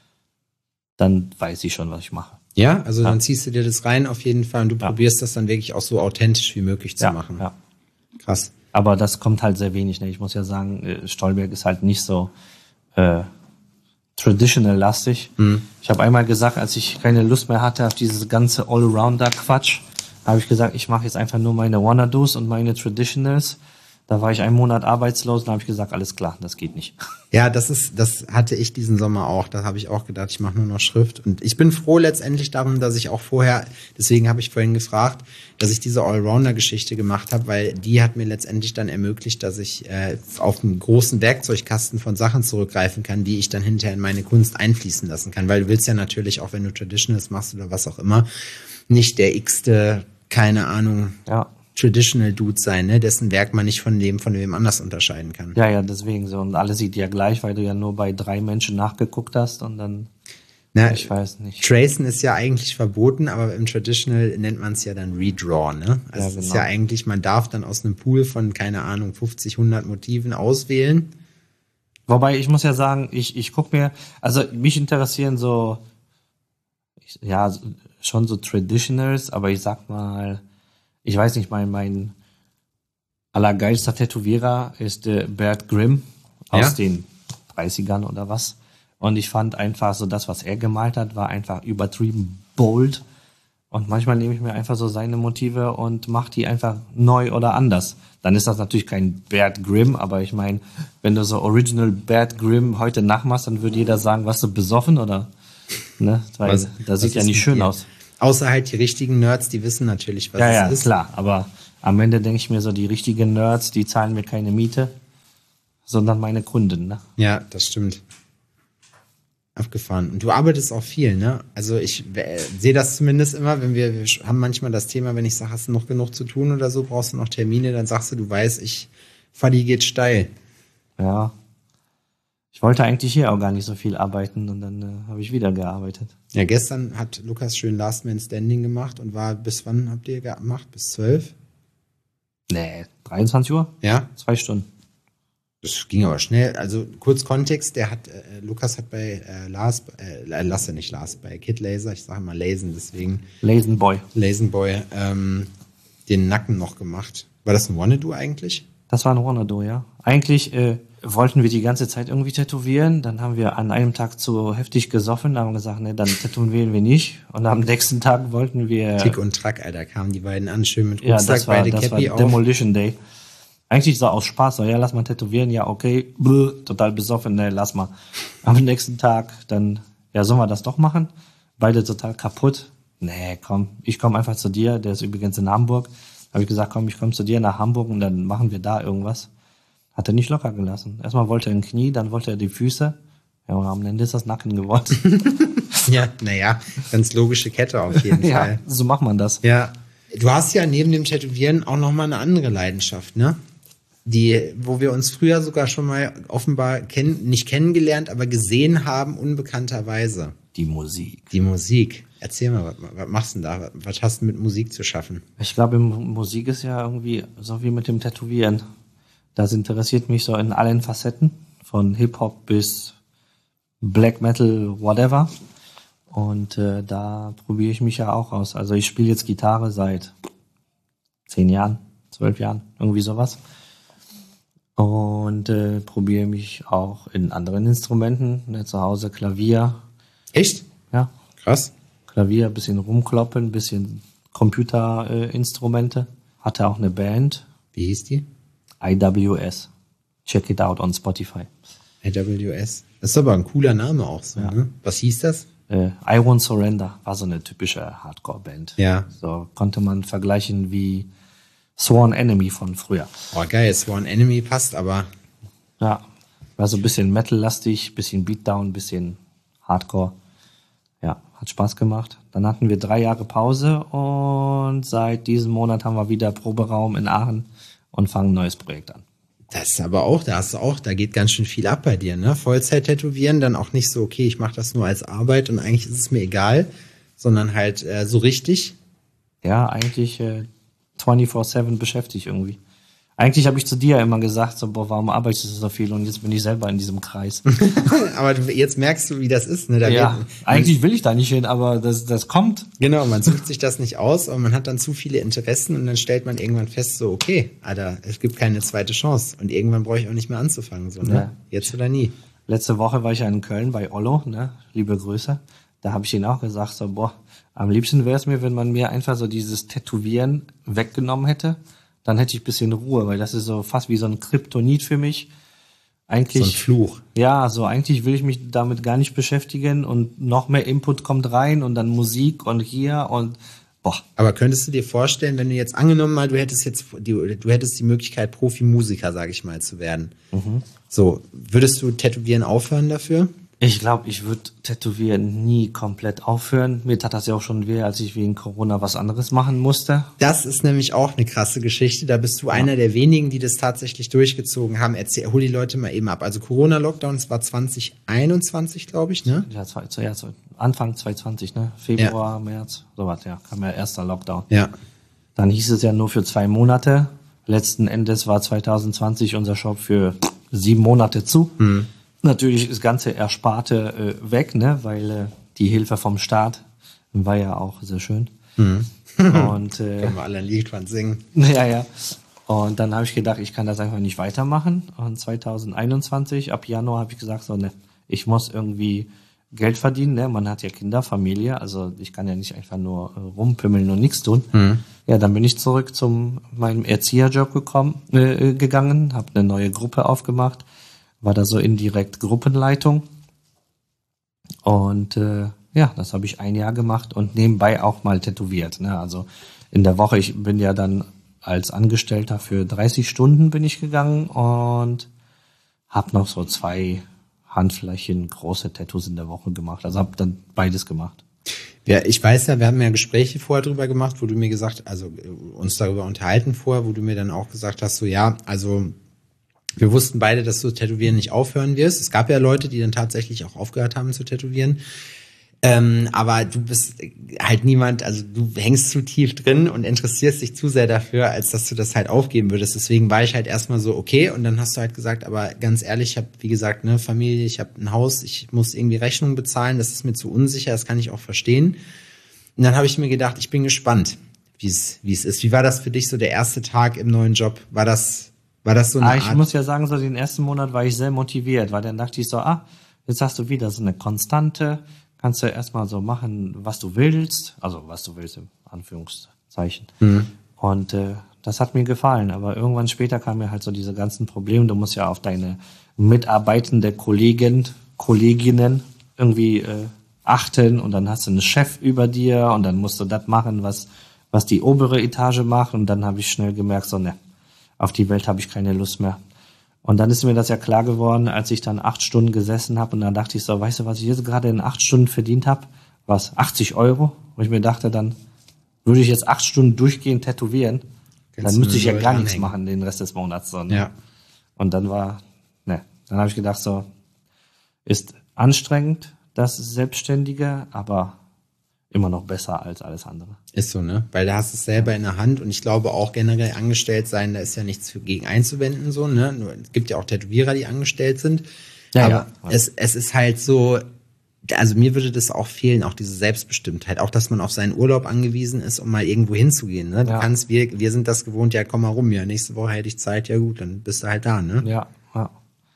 dann weiß ich schon, was ich mache. Ja, also ja. Dann ziehst du dir das rein auf jeden Fall und du ja. probierst das dann wirklich auch so authentisch wie möglich zu ja, machen. Ja. Krass. Aber das kommt halt sehr wenig. Ne? Ich muss ja sagen, Stolberg ist halt nicht so äh, traditional-lastig. Mhm. Ich habe einmal gesagt, als ich keine Lust mehr hatte auf dieses ganze Allrounder-Quatsch, habe ich gesagt, ich mache jetzt einfach nur meine Wannadoos und meine Traditionals. Da war ich einen Monat arbeitslos und habe ich gesagt, alles klar, das geht nicht. Ja, das ist, das hatte ich diesen Sommer auch. Da habe ich auch gedacht, ich mache nur noch Schrift. Und ich bin froh letztendlich darum, dass ich auch vorher, deswegen habe ich vorhin gefragt, dass ich diese Allrounder-Geschichte gemacht habe, weil die hat mir letztendlich dann ermöglicht, dass ich äh, auf einen großen Werkzeugkasten von Sachen zurückgreifen kann, die ich dann hinterher in meine Kunst einfließen lassen kann. Weil du willst ja natürlich, auch wenn du Traditionals machst oder was auch immer, nicht der x-te, keine Ahnung, ja. Traditional Dude sein, ne, dessen Werk man nicht von dem von wem anders unterscheiden kann. Ja, ja, deswegen so. Und alles sieht ja gleich, weil du ja nur bei drei Menschen nachgeguckt hast und dann, Na, ich weiß nicht. Tracen ist ja eigentlich verboten, aber im Traditional nennt man es ja dann Redraw, ne? Also ja, es genau. ist ja eigentlich, man darf dann aus einem Pool von, keine Ahnung, fünfzig, hundert Motiven auswählen. Wobei, ich muss ja sagen, ich, ich guck mir, also mich interessieren so, ja, schon so Traditionals, aber ich sag mal, ich weiß nicht, mein, mein allergeilster Tätowierer ist äh, Bert Grimm aus ja? den dreißigern oder was. Und ich fand einfach so, das, was er gemalt hat, war einfach übertrieben bold. Und manchmal nehme ich mir einfach so seine Motive und mache die einfach neu oder anders. Dann ist das natürlich kein Bert Grimm, aber ich meine, wenn du so Original Bert Grimm heute nachmachst, dann würde jeder sagen, warst du besoffen oder? Ne? Weil was, das sieht ja nicht schön hier? aus. Außer halt die richtigen Nerds, die wissen natürlich, was ja, es ja, ist. Ja, klar, aber am Ende denke ich mir so, die richtigen Nerds, die zahlen mir keine Miete, sondern meine Kunden, ne? Ja, das stimmt. Abgefahren. Und du arbeitest auch viel, ne? Also ich äh, sehe das zumindest immer, wenn wir, wir haben manchmal das Thema, wenn ich sage, hast du noch genug zu tun oder so, brauchst du noch Termine, dann sagst du, du weißt, ich Fadi geht steil. Ja. Ich wollte eigentlich hier auch gar nicht so viel arbeiten und dann äh, habe ich wieder gearbeitet. Ja, gestern hat Lukas schön Last Man Standing gemacht und war, bis wann habt ihr gemacht? Bis zwölf? Nee, dreiundzwanzig Uhr? Ja? Zwei Stunden. Das ging aber schnell. Also kurz Kontext, der hat, äh, Lukas hat bei äh, Lars, äh, Lasse nicht Lars, bei Kid Laser, ich sage mal Lasen, deswegen Lazen Boy. Lazen Boy, ähm, den Nacken noch gemacht. War das ein Wanna-Do eigentlich? Das war ein Wanna-Do, ja. Eigentlich äh, wollten wir die ganze Zeit irgendwie tätowieren. Dann haben wir an einem Tag zu heftig gesoffen. Da haben wir gesagt, nee, dann tätowieren wir nicht. Und am nächsten Tag wollten wir... Tick und Track, Alter, kamen die beiden an, schön mit ja, Rucksack, das war, beide das Cappy war auf. Demolition Day. Eigentlich so aus Spaß, so, ja, lass mal tätowieren, ja, okay, Bluh, total besoffen, nee, lass mal. Am nächsten Tag dann, ja, sollen wir das doch machen? Beide total kaputt. Nee, komm, ich komme einfach zu dir, der ist übrigens in Hamburg. Habe ich gesagt, komm, ich komme zu dir nach Hamburg und dann machen wir da irgendwas. Hat er nicht locker gelassen. Erstmal wollte er ein Knie, dann wollte er die Füße. Ja, und am Ende ist das Nacken geworden. Ja, naja, ganz logische Kette auf jeden Ja, Fall. so macht man das. Ja. Du hast ja neben dem Tätowieren auch nochmal eine andere Leidenschaft, ne? Die, wo wir uns früher sogar schon mal offenbar kennen, nicht kennengelernt, aber gesehen haben, unbekannterweise. Die Musik. Die Musik. Erzähl mal, was, was machst du denn da? Was hast du mit Musik zu schaffen? Ich glaube, Musik ist ja irgendwie so wie mit dem Tätowieren. Das interessiert mich so in allen Facetten, von Hip-Hop bis Black Metal, whatever. Und äh, da probiere ich mich ja auch aus. Also ich spiele jetzt Gitarre seit zehn Jahren, zwölf Jahren, irgendwie sowas. Und äh, probiere mich auch in anderen Instrumenten, ne, zu Hause Klavier. Echt? Ja. Krass. Klavier, bisschen rumkloppen, bisschen Computerinstrumente. Äh, Hatte auch eine Band. Wie hieß die? I W S. Check it out on Spotify. I W S. Das ist aber ein cooler Name auch so, Ja. ne? Was hieß das? Äh, I Won't Surrender war so eine typische Hardcore-Band. Ja. So konnte man vergleichen wie Sworn Enemy von früher. Oh, geil, Sworn Enemy passt, aber Ja, war so ein bisschen Metal-lastig, bisschen Beatdown, bisschen Hardcore. Ja, hat Spaß gemacht. Dann hatten wir drei Jahre Pause und seit diesem Monat haben wir wieder Proberaum in Aachen und fangen ein neues Projekt an. das ist aber auch, da hast du auch, da geht ganz schön viel ab bei dir, ne? Vollzeit tätowieren, dann auch nicht so, okay, ich mache das nur als Arbeit und eigentlich ist es mir egal, sondern halt äh, so richtig. Ja, eigentlich äh, vierundzwanzig sieben beschäftigt irgendwie. Eigentlich habe ich zu dir immer gesagt, so, boah, warum arbeitest du so viel? Und jetzt bin ich selber in diesem Kreis. Aber du, jetzt merkst du, wie das ist, ne? Da Ja, wird, eigentlich will ich da nicht hin, aber das, das kommt. genau, man sucht sich das nicht aus, aber man hat dann zu viele Interessen und dann stellt man irgendwann fest, so, okay, Alter, es gibt keine zweite Chance und irgendwann brauche ich auch nicht mehr anzufangen, so, ne? Ja. Jetzt oder nie. Letzte Woche war ich ja in Köln bei Ollo, ne? Liebe Grüße. Da habe ich ihn auch gesagt, so, boah, am liebsten wäre es mir, wenn man mir einfach so dieses Tätowieren weggenommen hätte. Dann hätte ich ein bisschen Ruhe, weil das ist so fast wie so ein Kryptonit für mich. Eigentlich, So ein Fluch. ja, so eigentlich will ich mich damit gar nicht beschäftigen und noch mehr Input kommt rein und dann Musik und hier und boah. Aber könntest du dir vorstellen, wenn du jetzt angenommen mal, du hättest jetzt die, du hättest die Möglichkeit, Profimusiker, sage ich mal, zu werden. Mhm. So, würdest du Tätowieren aufhören dafür? Ich glaube, ich würde Tätowieren nie komplett aufhören. Mir tat das ja auch schon weh, als ich wegen Corona was anderes machen musste. Das ist nämlich auch eine krasse Geschichte. Da bist du einer der wenigen, die das tatsächlich durchgezogen haben. Erzähl, hol die Leute mal eben ab. Also Corona-Lockdown, das war zwanzig einundzwanzig, glaube ich, ne? Ja, zwei, ja, so Anfang zwanzig zwanzig, ne? Februar, März, sowas, ja, kam ja erster Lockdown. Ja. Dann hieß es ja nur für zwei Monate. Letzten Endes war zwanzig zwanzig unser Shop für sieben Monate zu. Hm. Natürlich das ganze Ersparte äh, weg, ne, weil äh, die Hilfe vom Staat war ja auch sehr schön. Hm. Und äh, Können wir alle ein Lied von singen. ja, ja. Und dann habe ich gedacht, ich kann das einfach nicht weitermachen. Und zwanzig einundzwanzig, ab Januar, habe ich gesagt, so, ne, ich muss irgendwie Geld verdienen. Ne? Man hat ja Kinder, Familie, also ich kann ja nicht einfach nur äh, rumpimmeln und nichts tun. Hm. Ja, dann bin ich zurück zum meinem Erzieherjob gekommen, äh, gegangen, habe eine neue Gruppe aufgemacht, war da so indirekt Gruppenleitung. Und äh, ja, das habe ich ein Jahr gemacht und nebenbei auch mal tätowiert. Ne? Also in der Woche, ich bin ja dann als Angestellter für dreißig Stunden bin ich gegangen und habe noch so zwei Handflächen große Tattoos in der Woche gemacht. Also habe dann beides gemacht. Ja, ich weiß ja, wir haben ja Gespräche vorher drüber gemacht, wo du mir gesagt, also uns darüber unterhalten vorher, wo du mir dann auch gesagt hast, so ja, also Wir wussten beide, dass du Tätowieren nicht aufhören wirst. Es gab ja Leute, die dann tatsächlich auch aufgehört haben zu tätowieren. Ähm, aber du bist halt niemand, also du hängst zu tief drin und interessierst dich zu sehr dafür, als dass du das halt aufgeben würdest. Deswegen war ich halt erstmal so, okay, und dann hast du halt gesagt, aber ganz ehrlich, ich habe, wie gesagt, eine Familie, ich habe ein Haus, ich muss irgendwie Rechnungen bezahlen, das ist mir zu unsicher, das kann ich auch verstehen. Und dann habe ich mir gedacht, ich bin gespannt, wie es wie es ist. Wie war das für dich so der erste Tag im neuen Job? War das war das so eine ah, ich Art? muss ja sagen, so den ersten Monat war ich sehr motiviert, weil dann dachte ich so, ah, jetzt hast du wieder so eine Konstante, kannst du erstmal so machen, was du willst, also was du willst im Anführungszeichen. Mhm. Und äh, das hat mir gefallen, aber irgendwann später kamen mir halt so diese ganzen Probleme. Du musst ja auf deine mitarbeitende Kollegen, Kolleginnen irgendwie äh, achten und dann hast du einen Chef über dir und dann musst du das machen, was was die obere Etage macht und dann habe ich schnell gemerkt, so ne, auf die Welt habe ich keine Lust mehr. Und dann ist mir das ja klar geworden, als ich dann acht Stunden gesessen habe und dann dachte ich so, weißt du, was ich jetzt gerade in acht Stunden verdient habe? Was, achtzig Euro? Und ich mir dachte, dann würde ich jetzt acht Stunden durchgehend tätowieren, Kannst dann müsste ich ja gar anhängen. nichts machen den Rest des Monats. So, ne? Ja. Und dann war, ne, dann habe ich gedacht so, ist anstrengend, das Selbstständige, aber immer noch besser als alles andere. Ist so, ne? Weil da hast du es selber in der Hand und ich glaube auch generell angestellt sein, da ist ja nichts für, gegen einzuwenden, so, ne? Nur, es gibt ja auch Tätowierer, die angestellt sind. Ja, aber ja. Es, es ist halt so, also mir würde das auch fehlen, auch diese Selbstbestimmtheit, auch dass man auf seinen Urlaub angewiesen ist, um mal irgendwo hinzugehen, ne? Du ja. kannst, wir, wir sind das gewohnt, ja, komm mal rum, ja, nächste Woche hätte ich Zeit, ja gut, dann bist du halt da, ne? Ja, ja.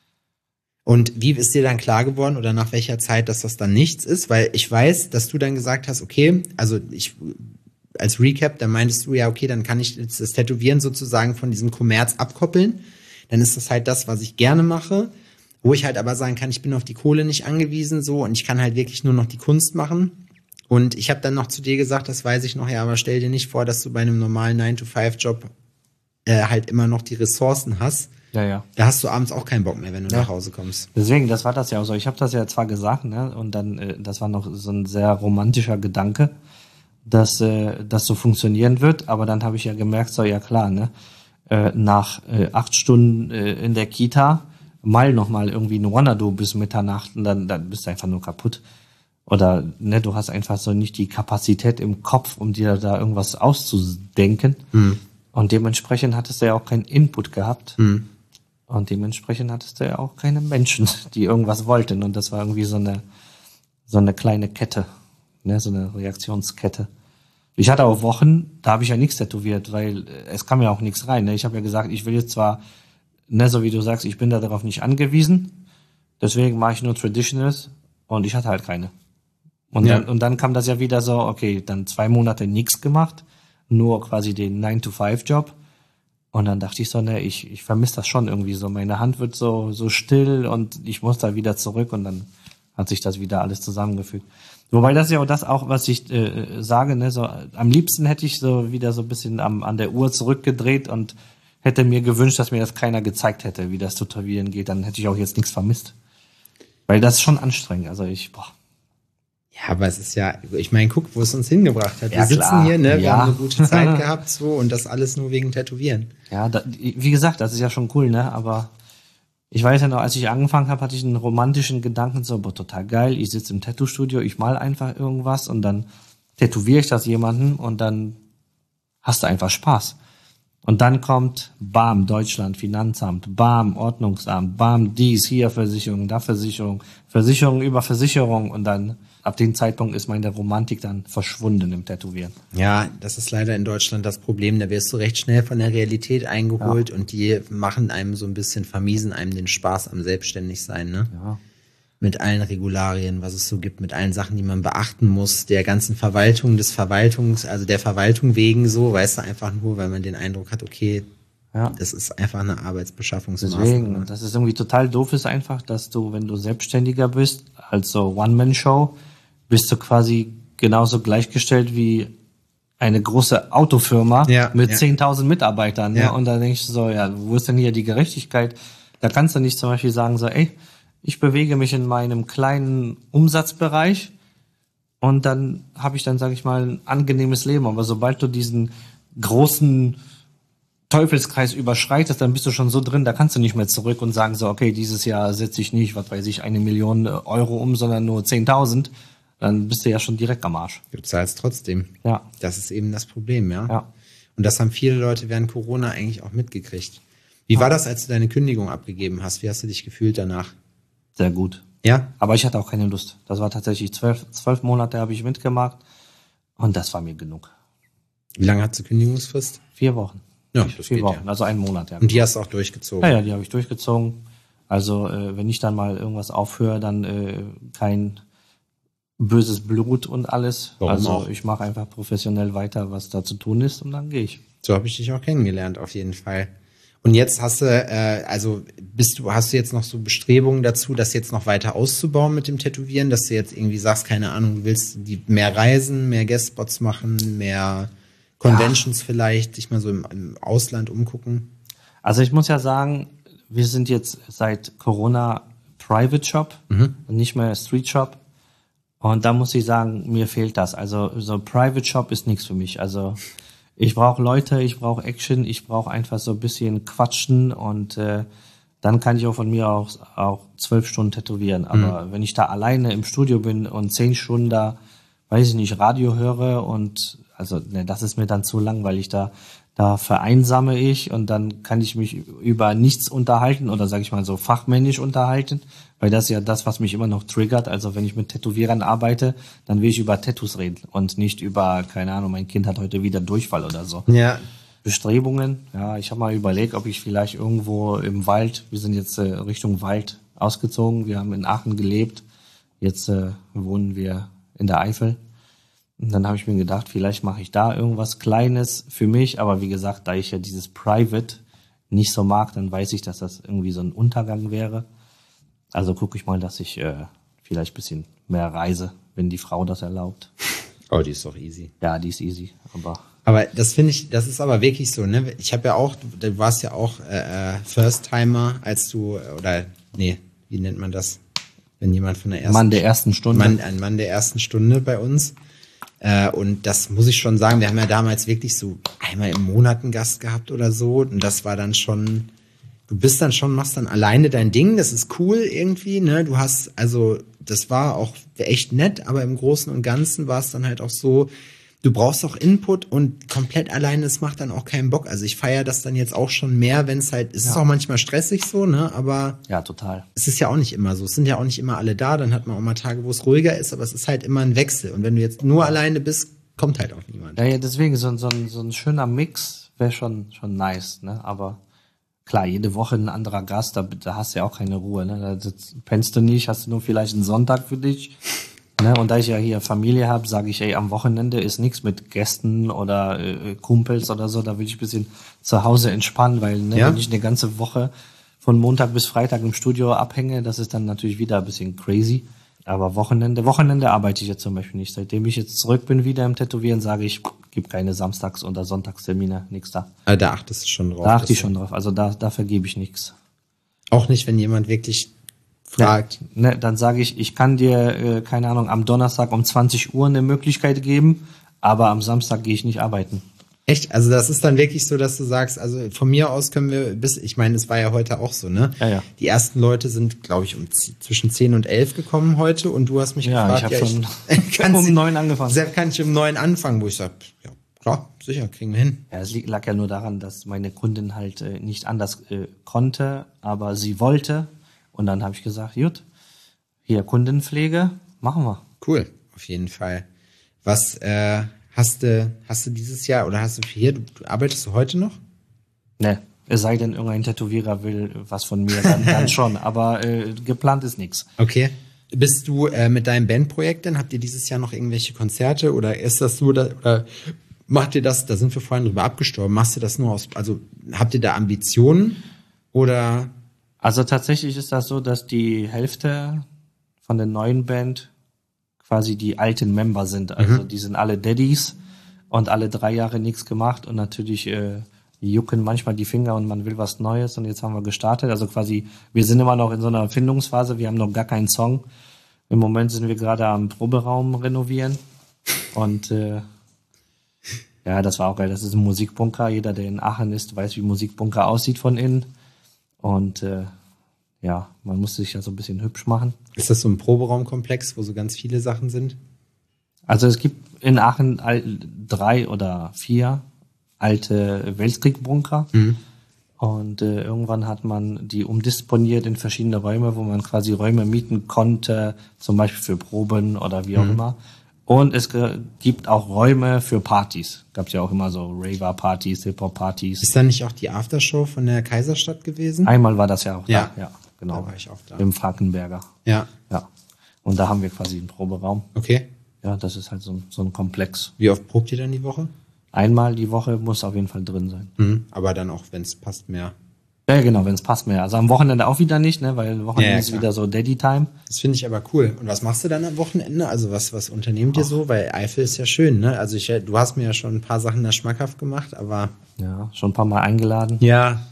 Und wie ist dir dann klar geworden oder nach welcher Zeit, dass das dann nichts ist? Weil ich weiß, dass du dann gesagt hast, okay, also ich als Recap, da meintest du ja, okay, dann kann ich jetzt das Tätowieren sozusagen von diesem Kommerz abkoppeln. Dann ist das halt das, was ich gerne mache, wo ich halt aber sagen kann, ich bin auf die Kohle nicht angewiesen so und ich kann halt wirklich nur noch die Kunst machen. Und ich habe dann noch zu dir gesagt, das weiß ich noch, ja, aber stell dir nicht vor, dass du bei einem normalen nine to five Job äh, halt immer noch die Ressourcen hast. Ja, ja. Da hast du abends auch keinen Bock mehr, wenn du ja. nach Hause kommst. Deswegen, das war das ja auch so. Ich habe das ja zwar gesagt, ne, und dann, äh, das war noch so ein sehr romantischer Gedanke, dass äh, das so funktionieren wird. Aber dann habe ich ja gemerkt, so ja klar, ne, äh, nach äh, acht Stunden äh, in der Kita mal nochmal irgendwie ein Wanadu bis Mitternacht und dann, dann bist du einfach nur kaputt. Oder ne, du hast einfach so nicht die Kapazität im Kopf, um dir da irgendwas auszudenken. Hm. Und dementsprechend hattest du ja auch keinen Input gehabt. Hm. Und dementsprechend hattest du ja auch keine Menschen, die irgendwas wollten. Und das war irgendwie so eine, so eine kleine Kette, ne, so eine Reaktionskette. Ich hatte auch Wochen, da habe ich ja nichts tätowiert, weil es kam ja auch nichts rein. Ne? Ich habe ja gesagt, ich will jetzt zwar, ne, so wie du sagst, ich bin da darauf nicht angewiesen. Deswegen mache ich nur Traditionals und ich hatte halt keine. Und, ja. dann, und dann kam das ja wieder so, okay, dann zwei Monate nichts gemacht, nur quasi den nine to five Job. Und dann dachte ich so, ne, ich, ich vermisse das schon irgendwie so. Meine Hand wird so, so still und ich muss da wieder zurück und dann hat sich das wieder alles zusammengefügt. Wobei das ist ja auch das auch, was ich äh, sage, ne, so, am liebsten hätte ich so wieder so ein bisschen am, an der Uhr zurückgedreht und hätte mir gewünscht, dass mir das keiner gezeigt hätte, wie das Tätowieren geht. Dann hätte ich auch jetzt nichts vermisst. Weil das ist schon anstrengend. Also ich, boah. Ja, aber es ist ja, ich meine, guck, wo es uns hingebracht hat. Wir ja, sitzen klar. hier, ne, wir ja. haben eine gute Zeit gehabt, so, und das alles nur wegen Tätowieren. Ja, da, wie gesagt, das ist ja schon cool, ne, aber ich weiß ja noch, als ich angefangen habe, hatte ich einen romantischen Gedanken, so, boah, total geil, ich sitze im Tattoo-Studio, ich mal einfach irgendwas und dann tätowiere ich das jemanden und dann hast du einfach Spaß. Und dann kommt, bam, Deutschland, Finanzamt, bam, Ordnungsamt, bam, dies, hier Versicherung, da Versicherung, Versicherung über Versicherung und dann ab dem Zeitpunkt ist meine Romantik dann verschwunden im Tätowieren. Ja, das ist leider in Deutschland das Problem. Da wirst du recht schnell von der Realität eingeholt ja. und die machen einem so ein bisschen, vermiesen einem den Spaß am Selbstständigsein, ne? Ja. Mit allen Regularien, was es so gibt, mit allen Sachen, die man beachten muss, der ganzen Verwaltung, des Verwaltungs, also der Verwaltung wegen so, weißt du, einfach nur, weil man den Eindruck hat, okay, ja. das ist einfach eine Arbeitsbeschaffungsmaßnahme. Deswegen, das ist irgendwie total doof ist einfach, dass du, wenn du Selbstständiger bist, also One-Man-Show, bist du quasi genauso gleichgestellt wie eine große Autofirma ja, mit ja. zehntausend Mitarbeitern. Ja. Ja, und da denkst du so, ja, wo ist denn hier die Gerechtigkeit? Da kannst du nicht zum Beispiel sagen, so, ey, ich bewege mich in meinem kleinen Umsatzbereich und dann habe ich dann, sage ich mal, ein angenehmes Leben. Aber sobald du diesen großen Teufelskreis überschreitest, dann bist du schon so drin, da kannst du nicht mehr zurück und sagen so, okay, dieses Jahr setze ich nicht, was weiß ich, eine Million Euro um, sondern nur zehntausend. Dann bist du ja schon direkt am Arsch. Du zahlst trotzdem. Ja. Das ist eben das Problem, ja. Ja. Und das haben viele Leute während Corona eigentlich auch mitgekriegt. Wie war das, als du deine Kündigung abgegeben hast? Wie hast du dich gefühlt danach? Sehr gut. Ja? Aber ich hatte auch keine Lust. Das war tatsächlich zwölf, zwölf Monate habe ich mitgemacht und das war mir genug. Wie lange hat die Kündigungsfrist? Vier Wochen. Ja, Vier das geht Wochen, ja. also einen Monat. Ja. Und die hast du auch durchgezogen? Ja, ja, die habe ich durchgezogen. Also äh, wenn ich dann mal irgendwas aufhöre, dann äh, kein böses Blut und alles. Warum also auch? ich mache einfach professionell weiter, was da zu tun ist und dann gehe ich. So habe ich dich auch kennengelernt, auf jeden Fall. Und jetzt hast du, äh, also bist du, hast du jetzt noch so Bestrebungen dazu, das jetzt noch weiter auszubauen mit dem Tätowieren, dass du jetzt irgendwie sagst, keine Ahnung, du willst die mehr reisen, mehr Guestspots machen, mehr Conventions ja. vielleicht, dich mal so im, im Ausland umgucken? Also ich muss ja sagen, wir sind jetzt seit Corona Private Shop, mhm. nicht mehr Street Shop. Und da muss ich sagen, mir fehlt das. Also so Private Shop ist nichts für mich. Also ich brauche Leute, ich brauche Action, ich brauche einfach so ein bisschen Quatschen und äh, dann kann ich auch von mir aus auch zwölf Stunden tätowieren. Aber mhm. wenn ich da alleine im Studio bin und zehn Stunden da, weiß ich nicht, Radio höre und also ne, das ist mir dann zu langweilig. Da da vereinsame ich und dann kann ich mich über nichts unterhalten oder sage ich mal so fachmännisch unterhalten, weil das ist ja das, was mich immer noch triggert. Also wenn ich mit Tätowierern arbeite, dann will ich über Tattoos reden und nicht über, keine Ahnung, mein Kind hat heute wieder Durchfall oder so. Ja. Bestrebungen, ja, ich habe mal überlegt, ob ich vielleicht irgendwo im Wald, wir sind jetzt äh, Richtung Wald ausgezogen, wir haben in Aachen gelebt, jetzt äh, wohnen wir in der Eifel. Und dann habe ich mir gedacht, vielleicht mache ich da irgendwas Kleines für mich. Aber wie gesagt, da ich ja dieses Private nicht so mag, dann weiß ich, dass das irgendwie so ein Untergang wäre. Also gucke ich mal, dass ich äh, vielleicht ein bisschen mehr reise, wenn die Frau das erlaubt. Oh, die ist doch easy. Ja, die ist easy, aber... Aber das finde ich, das ist aber wirklich so, ne? Ich habe ja auch, du warst ja auch äh, First-Timer, als du, oder, nee, wie nennt man das? Wenn jemand von der ersten... Mann der ersten Stunde. Mann, ein Mann der ersten Stunde bei uns. Äh, und das muss ich schon sagen, wir haben ja damals wirklich so einmal im Monat einen Gast gehabt oder so. Und das war dann schon, du bist dann schon, machst dann alleine dein Ding, das ist cool irgendwie, ne? Du hast, also, das war auch echt nett, aber im Großen und Ganzen war es dann halt auch so, du brauchst auch Input und komplett alleine, es macht dann auch keinen Bock. Also ich feiere das dann jetzt auch schon mehr, wenn es halt, es Ja. ist auch manchmal stressig so, ne? Aber Ja, total. es ist ja auch nicht immer so. Es sind ja auch nicht immer alle da. Dann hat man auch mal Tage, wo es ruhiger ist, aber es ist halt immer ein Wechsel. Und wenn du jetzt nur alleine bist, kommt halt auch niemand. Ja, ja, deswegen, so, ein- so, ein, so ein schöner Mix wäre schon, schon nice, ne? Aber klar, jede Woche ein anderer Gast, da, da hast du ja auch keine Ruhe, ne? Da sitzt, pennst du nicht, hast du nur vielleicht einen Sonntag für dich. Ne? Und da ich ja hier Familie habe, sage ich, ey, am Wochenende ist nichts mit Gästen oder äh, Kumpels oder so, da will ich ein bisschen zu Hause entspannen, weil ne, Ja. wenn ich eine ganze Woche von Montag bis Freitag im Studio abhänge, das ist dann natürlich wieder ein bisschen crazy. Aber Wochenende, Wochenende arbeite ich jetzt zum Beispiel nicht. Seitdem ich jetzt zurück bin wieder im Tätowieren, sage ich, gibt keine Samstags- oder Sonntagstermine, nix da. Aber da achtest du schon drauf. Da achte ich dass schon drauf, also da, da vergebe ich nichts. du- Auch nicht, wenn jemand wirklich fragt. Ne, dann sage ich, ich kann dir, äh, keine Ahnung, am Donnerstag um zwanzig Uhr eine Möglichkeit geben, aber am Samstag gehe ich nicht arbeiten. Echt? Also das ist dann wirklich so, dass du sagst, also von mir aus können wir bis, ich meine, es war ja heute auch so, ne? Ja, ja. Die ersten Leute sind, glaube ich, um z- zwischen zehn und elf gekommen heute und du hast mich Ja, gefragt, ich habe ich, schon um neun angefangen. Selbst kann ich um neun anfangen, wo ich sage, ja, klar, sicher, kriegen wir hin. Ja, es li- lag ja nur daran, dass meine Kundin halt äh, nicht anders äh, konnte, aber sie wollte. Und dann habe ich gesagt, gut, hier Kundenpflege, machen wir. Cool, auf jeden Fall. Was äh, hast du, hast du dieses Jahr oder hast du hier, du, du arbeitest du heute noch? Ne, es sei denn, irgendein Tätowierer will was von mir, dann, dann schon. Aber äh, geplant ist nichts. Okay. Bist du äh, mit deinem Bandprojekt denn, habt ihr dieses Jahr noch irgendwelche Konzerte oder ist das nur, da, oder macht ihr das, da sind wir vorhin drüber abgestorben, machst du das nur aus, also habt ihr da Ambitionen oder? Also tatsächlich ist das so, dass die Hälfte von der neuen Band quasi die alten Member sind. Also die sind alle Daddies und alle drei Jahre nichts gemacht und natürlich äh, jucken manchmal die Finger und man will was Neues und jetzt haben wir gestartet. Also quasi, wir sind immer noch in so einer Findungsphase, wir haben noch gar keinen Song. Im Moment sind wir gerade am Proberaum renovieren und äh, Ja, das war auch geil. Das ist ein Musikbunker. Jeder, der in Aachen ist, weiß, wie Musikbunker aussieht von innen. Und äh, ja, man musste sich ja so ein bisschen hübsch machen. Ist das so ein Proberaumkomplex, wo so ganz viele Sachen sind? Also es gibt in Aachen al- drei oder vier alte Weltkrieg-Bunker. Mhm. Und äh, irgendwann hat man die umdisponiert in verschiedene Räume, wo man quasi Räume mieten konnte, zum Beispiel für Proben oder wie auch Mhm. immer. Und es ge- gibt auch Räume für Partys. Gab ja auch immer so Raver-Partys, Hip-Hop-Partys. Ist da nicht auch die Aftershow von der Kaiserstadt gewesen? Einmal war das ja auch Ja. da. Ja, genau. Da war ich auch da. Im Frankenberger. Ja, Ja. Und da haben wir quasi einen Proberaum. okay. Ja, das ist halt so, ein- so ein Komplex. Wie oft probt ihr dann die Woche? Einmal die Woche muss auf jeden Fall drin sein. Mhm. Aber dann auch, wenn es passt, mehr. Ja, genau, wenn es passt mehr. Also am Wochenende auch wieder nicht, ne, weil Wochenende Ja, ja, ist klar. wieder so Daddy-Time. Das finde ich aber cool. Und was machst du dann am Wochenende? Also was, was unternehmt ihr so? Weil Eifel ist ja schön, ne? Also ich, du hast mir ja schon ein paar Sachen da schmackhaft gemacht, aber... Ja, schon ein paar Mal eingeladen. Ja.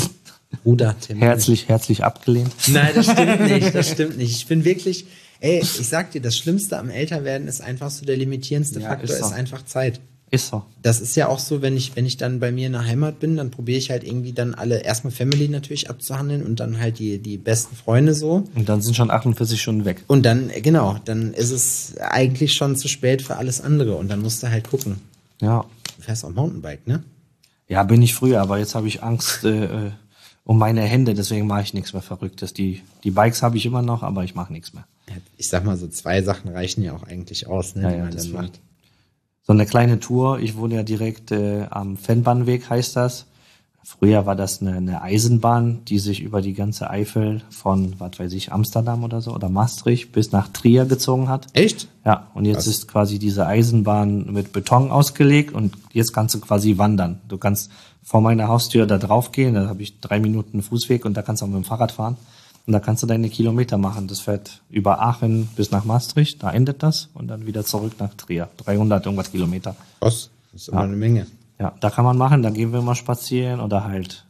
Bruder, Tim. Herzlich, herzlich abgelehnt. Nein, das stimmt nicht, das stimmt nicht. Ich bin wirklich, ey, ich sag dir, das Schlimmste am Älterwerden ist einfach so, der limitierendste Ja, Faktor ist so. ist einfach Zeit. Ist so. Das ist ja auch so, wenn ich, wenn ich dann bei mir in der Heimat bin, dann probiere ich halt irgendwie dann alle, erstmal Family natürlich abzuhandeln und dann halt die, die besten Freunde so. Und dann sind schon achtundvierzig Stunden weg. Und dann, äh, genau, dann ist es eigentlich schon zu spät für alles andere und dann musst du halt gucken. Ja. Du fährst auch Mountainbike, ne? Ja, bin ich früher, aber jetzt habe ich Angst äh, äh, um meine Hände, deswegen mache ich nichts mehr Verrücktes. Die, die Bikes habe ich immer noch, aber ich mache nichts mehr. Ich sag mal so, zwei Sachen reichen ja auch eigentlich aus, ne? Ja, die ja, man das dann war- macht. So eine kleine Tour, ich wohne ja direkt äh, am Fennbahnweg, heißt das. Früher war das eine, eine Eisenbahn, die sich über die ganze Eifel von, was weiß ich, Amsterdam oder so, oder Maastricht bis nach Trier gezogen hat. Echt? Ja, und jetzt Krass. ist quasi diese Eisenbahn mit Beton ausgelegt und jetzt kannst du quasi wandern. Du kannst vor meiner Haustür da drauf gehen, da habe ich drei Minuten Fußweg und da kannst du auch mit dem Fahrrad fahren. Und da kannst du deine Kilometer machen. Das fährt über Aachen bis nach Maastricht, da endet das und dann wieder zurück nach Trier. dreihundert irgendwas Kilometer. Krass, das ist immer Ja. eine Menge. Ja, da kann man machen, da gehen wir mal spazieren oder halt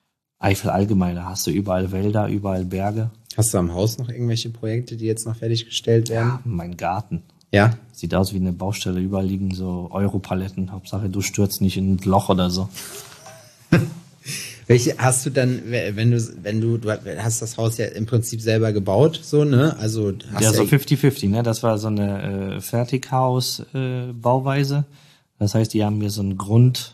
Eifel allgemein, da hast du überall Wälder, überall Berge. Hast du am Haus noch irgendwelche Projekte, die jetzt noch fertiggestellt werden? Ja, mein Garten. Ja. Sieht aus wie eine Baustelle, überall liegen so Europaletten. Hauptsache, du stürzt nicht in ein Loch oder so. Welche hast du dann, wenn du, wenn du, du hast das Haus ja im Prinzip selber gebaut, so, ne? Also hast Ja, du so fünfzig fünfzig, ne? Das war so eine äh, Fertighaus-Bauweise. Äh, Bauweise. Das heißt, die haben mir so ein Grund,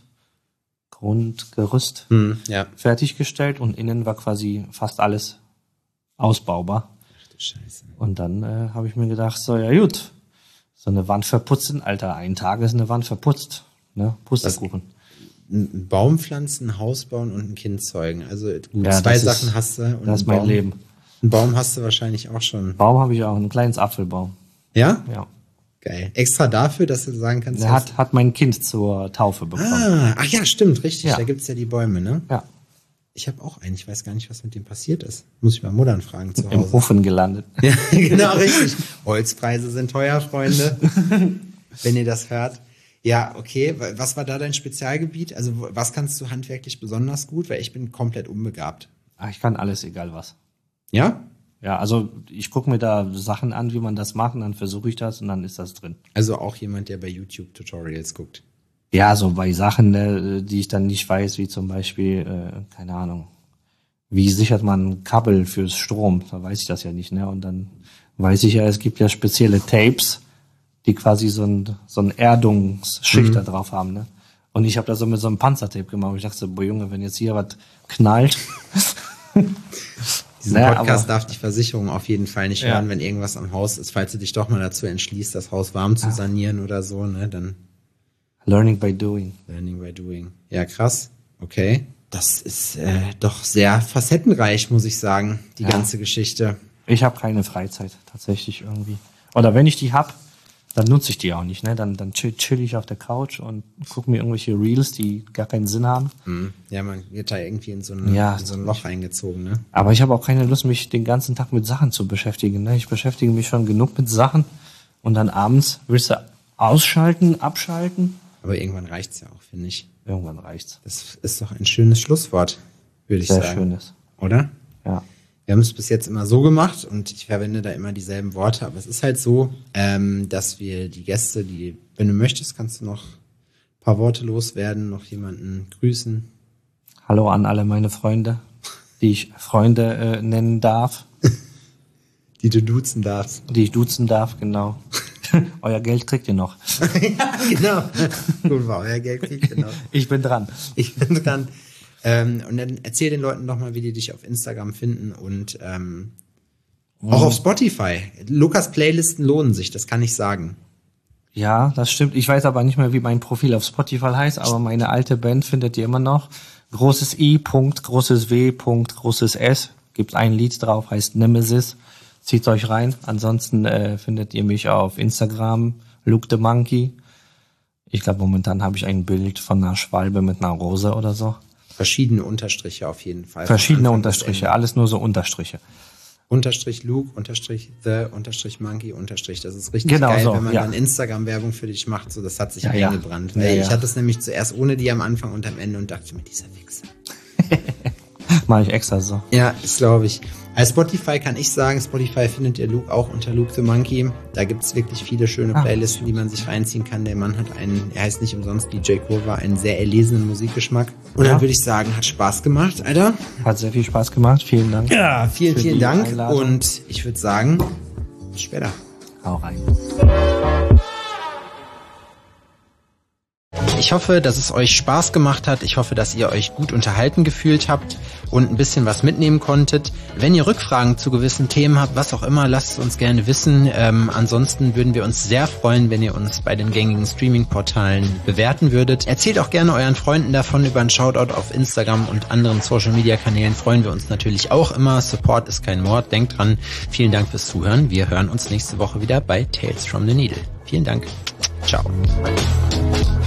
Grundgerüst hm, ja. fertiggestellt und innen war quasi fast alles ausbaubar. Ach du Scheiße. Und dann äh, habe ich mir gedacht, so, ja gut, so eine Wand verputzen, Alter, ein Tag ist eine Wand verputzt. Ne? Pustekuchen. Ein Baum pflanzen, ein Haus bauen und ein Kind zeugen. Also gut, Ja, zwei das Sachen ist- hast du. Und Das ist einen mein Baum, Leben. Einen Baum hast du wahrscheinlich auch schon. Baum habe ich auch, ein kleines Apfelbaum. Ja? Ja. Geil. Extra dafür, dass du sagen kannst, Der hat, hat mein Kind zur Taufe bekommen. ah, ach ja, stimmt, richtig. Ja. Da gibt's ja die Bäume, ne? Ja, Ich habe auch einen. Ich weiß gar nicht, was mit dem passiert ist. Muss ich mal Muttern fragen zu im Hause. Ofen gelandet. Ja, genau, richtig. Holzpreise sind teuer, Freunde. Wenn ihr das hört. Ja, okay. Was war da dein Spezialgebiet? Also, wo- was kannst du handwerklich besonders gut? Weil ich bin komplett unbegabt. Ach, ich kann alles, egal was. Ja? Ja, also ich gucke mir da Sachen an, wie man das macht, und dann versuche ich das und dann ist das drin. Also auch jemand, der bei YouTube Tutorials guckt. Ja, so bei Sachen, ne, die ich dann nicht weiß, wie zum Beispiel, äh, keine Ahnung, wie sichert man ein Kabel fürs Strom? Da weiß ich das ja nicht, ne? Und dann weiß ich ja, es gibt ja spezielle Tapes, die quasi so ein so ein Erdungsschicht da drauf haben, ne? Und ich habe das so mit so einem Panzertape gemacht. Und ich dachte so, boah Junge, wenn jetzt hier was knallt. Diesen Naja, Podcast aber- darf die Versicherung auf jeden Fall nicht Ja. hören, wenn irgendwas am Haus ist. Falls du dich doch mal dazu entschließt, das Haus warm zu sanieren oder so, ne, dann Learning by doing. learning by doing. Ja, krass. Okay. Das ist äh, doch sehr facettenreich, muss ich sagen, die Ja. ganze Geschichte. Ich habe keine Freizeit, tatsächlich irgendwie. Oder wenn ich die hab, dann nutze ich die auch nicht, ne? Dann, dann chill, chill ich auf der Couch und gucke mir irgendwelche Reels, die gar keinen Sinn haben. Hm. Ja, man wird da irgendwie in so ein, Ja, in so ein Loch reingezogen, ne? Aber ich habe auch keine Lust, mich den ganzen Tag mit Sachen zu beschäftigen. Ne? Ich beschäftige mich schon genug mit Sachen und dann abends willst du ausschalten, abschalten. Aber irgendwann reicht's ja auch, finde ich. Irgendwann reicht's. Das ist doch ein schönes Schlusswort, würde ich Sehr sagen. schönes. Oder? Ja. Wir haben es bis jetzt immer so gemacht und ich verwende da immer dieselben Worte, aber es ist halt so, ähm, dass wir die Gäste, die, wenn du möchtest, kannst du noch ein paar Worte loswerden, noch jemanden grüßen. Hallo an alle meine Freunde, die ich Freunde äh, nennen darf. Die du duzen darfst. Die ich duzen darf, genau. Euer Geld kriegt ihr noch. Ja, genau. Gut, war euer Geld kriegt ihr noch. Ich bin dran. Ich bin dran. Ähm, und dann erzähl den Leuten doch mal, wie die dich auf Instagram finden und ähm, mhm. auch auf Spotify. Lukas Playlisten lohnen sich, das kann ich sagen. Ja, das stimmt. Ich weiß aber nicht mehr, wie mein Profil auf Spotify heißt, aber meine alte Band findet ihr immer noch. Großes I, Punkt, großes W, Punkt, großes S. Gibt ein Lied drauf, heißt Nemesis. Zieht euch rein. Ansonsten äh, findet ihr mich auf Instagram, Luke the Monkey. Ich glaube, momentan habe ich ein Bild von einer Schwalbe mit einer Rose oder so. Verschiedene Unterstriche auf jeden Fall. Verschiedene Unterstriche, alles nur so Unterstriche. Unterstrich Luke, Unterstrich The, Unterstrich Monkey, Unterstrich. Das ist richtig genau geil, so, wenn man ja. dann Instagram-Werbung für dich macht. So, das hat sich ja, eingebrannt. ja. Weil Ja, ich ja. hatte es nämlich zuerst ohne die am Anfang und am Ende und dachte mir, dieser Wichser. Mache ich extra so. Ja, das glaube ich. Als Spotify kann ich sagen, Spotify findet ihr Luke auch unter Luke the Monkey. Da gibt es wirklich viele schöne Ah, Playlisten, die man sich reinziehen kann. Der Mann hat einen, er heißt nicht umsonst D J Kurva, einen sehr erlesenen Musikgeschmack. Und Ja. dann würde ich sagen, hat Spaß gemacht, Alter. Hat sehr viel Spaß gemacht. Vielen Dank. Ja, vielen, für vielen die Dank. Einladung. Und ich würde sagen, bis später. Hau rein. Ich hoffe, dass es euch Spaß gemacht hat. Ich hoffe, dass ihr euch gut unterhalten gefühlt habt und ein bisschen was mitnehmen konntet. Wenn ihr Rückfragen zu gewissen Themen habt, was auch immer, lasst es uns gerne wissen. Ähm, ansonsten würden wir uns sehr freuen, wenn ihr uns bei den gängigen Streaming-Portalen bewerten würdet. Erzählt auch gerne euren Freunden davon. Über einen Shoutout auf Instagram und anderen Social-Media-Kanälen freuen wir uns natürlich auch immer. Support ist kein Mord. Denkt dran. Vielen Dank fürs Zuhören. Wir hören uns nächste Woche wieder bei Tales from the Needle. Vielen Dank. Ciao.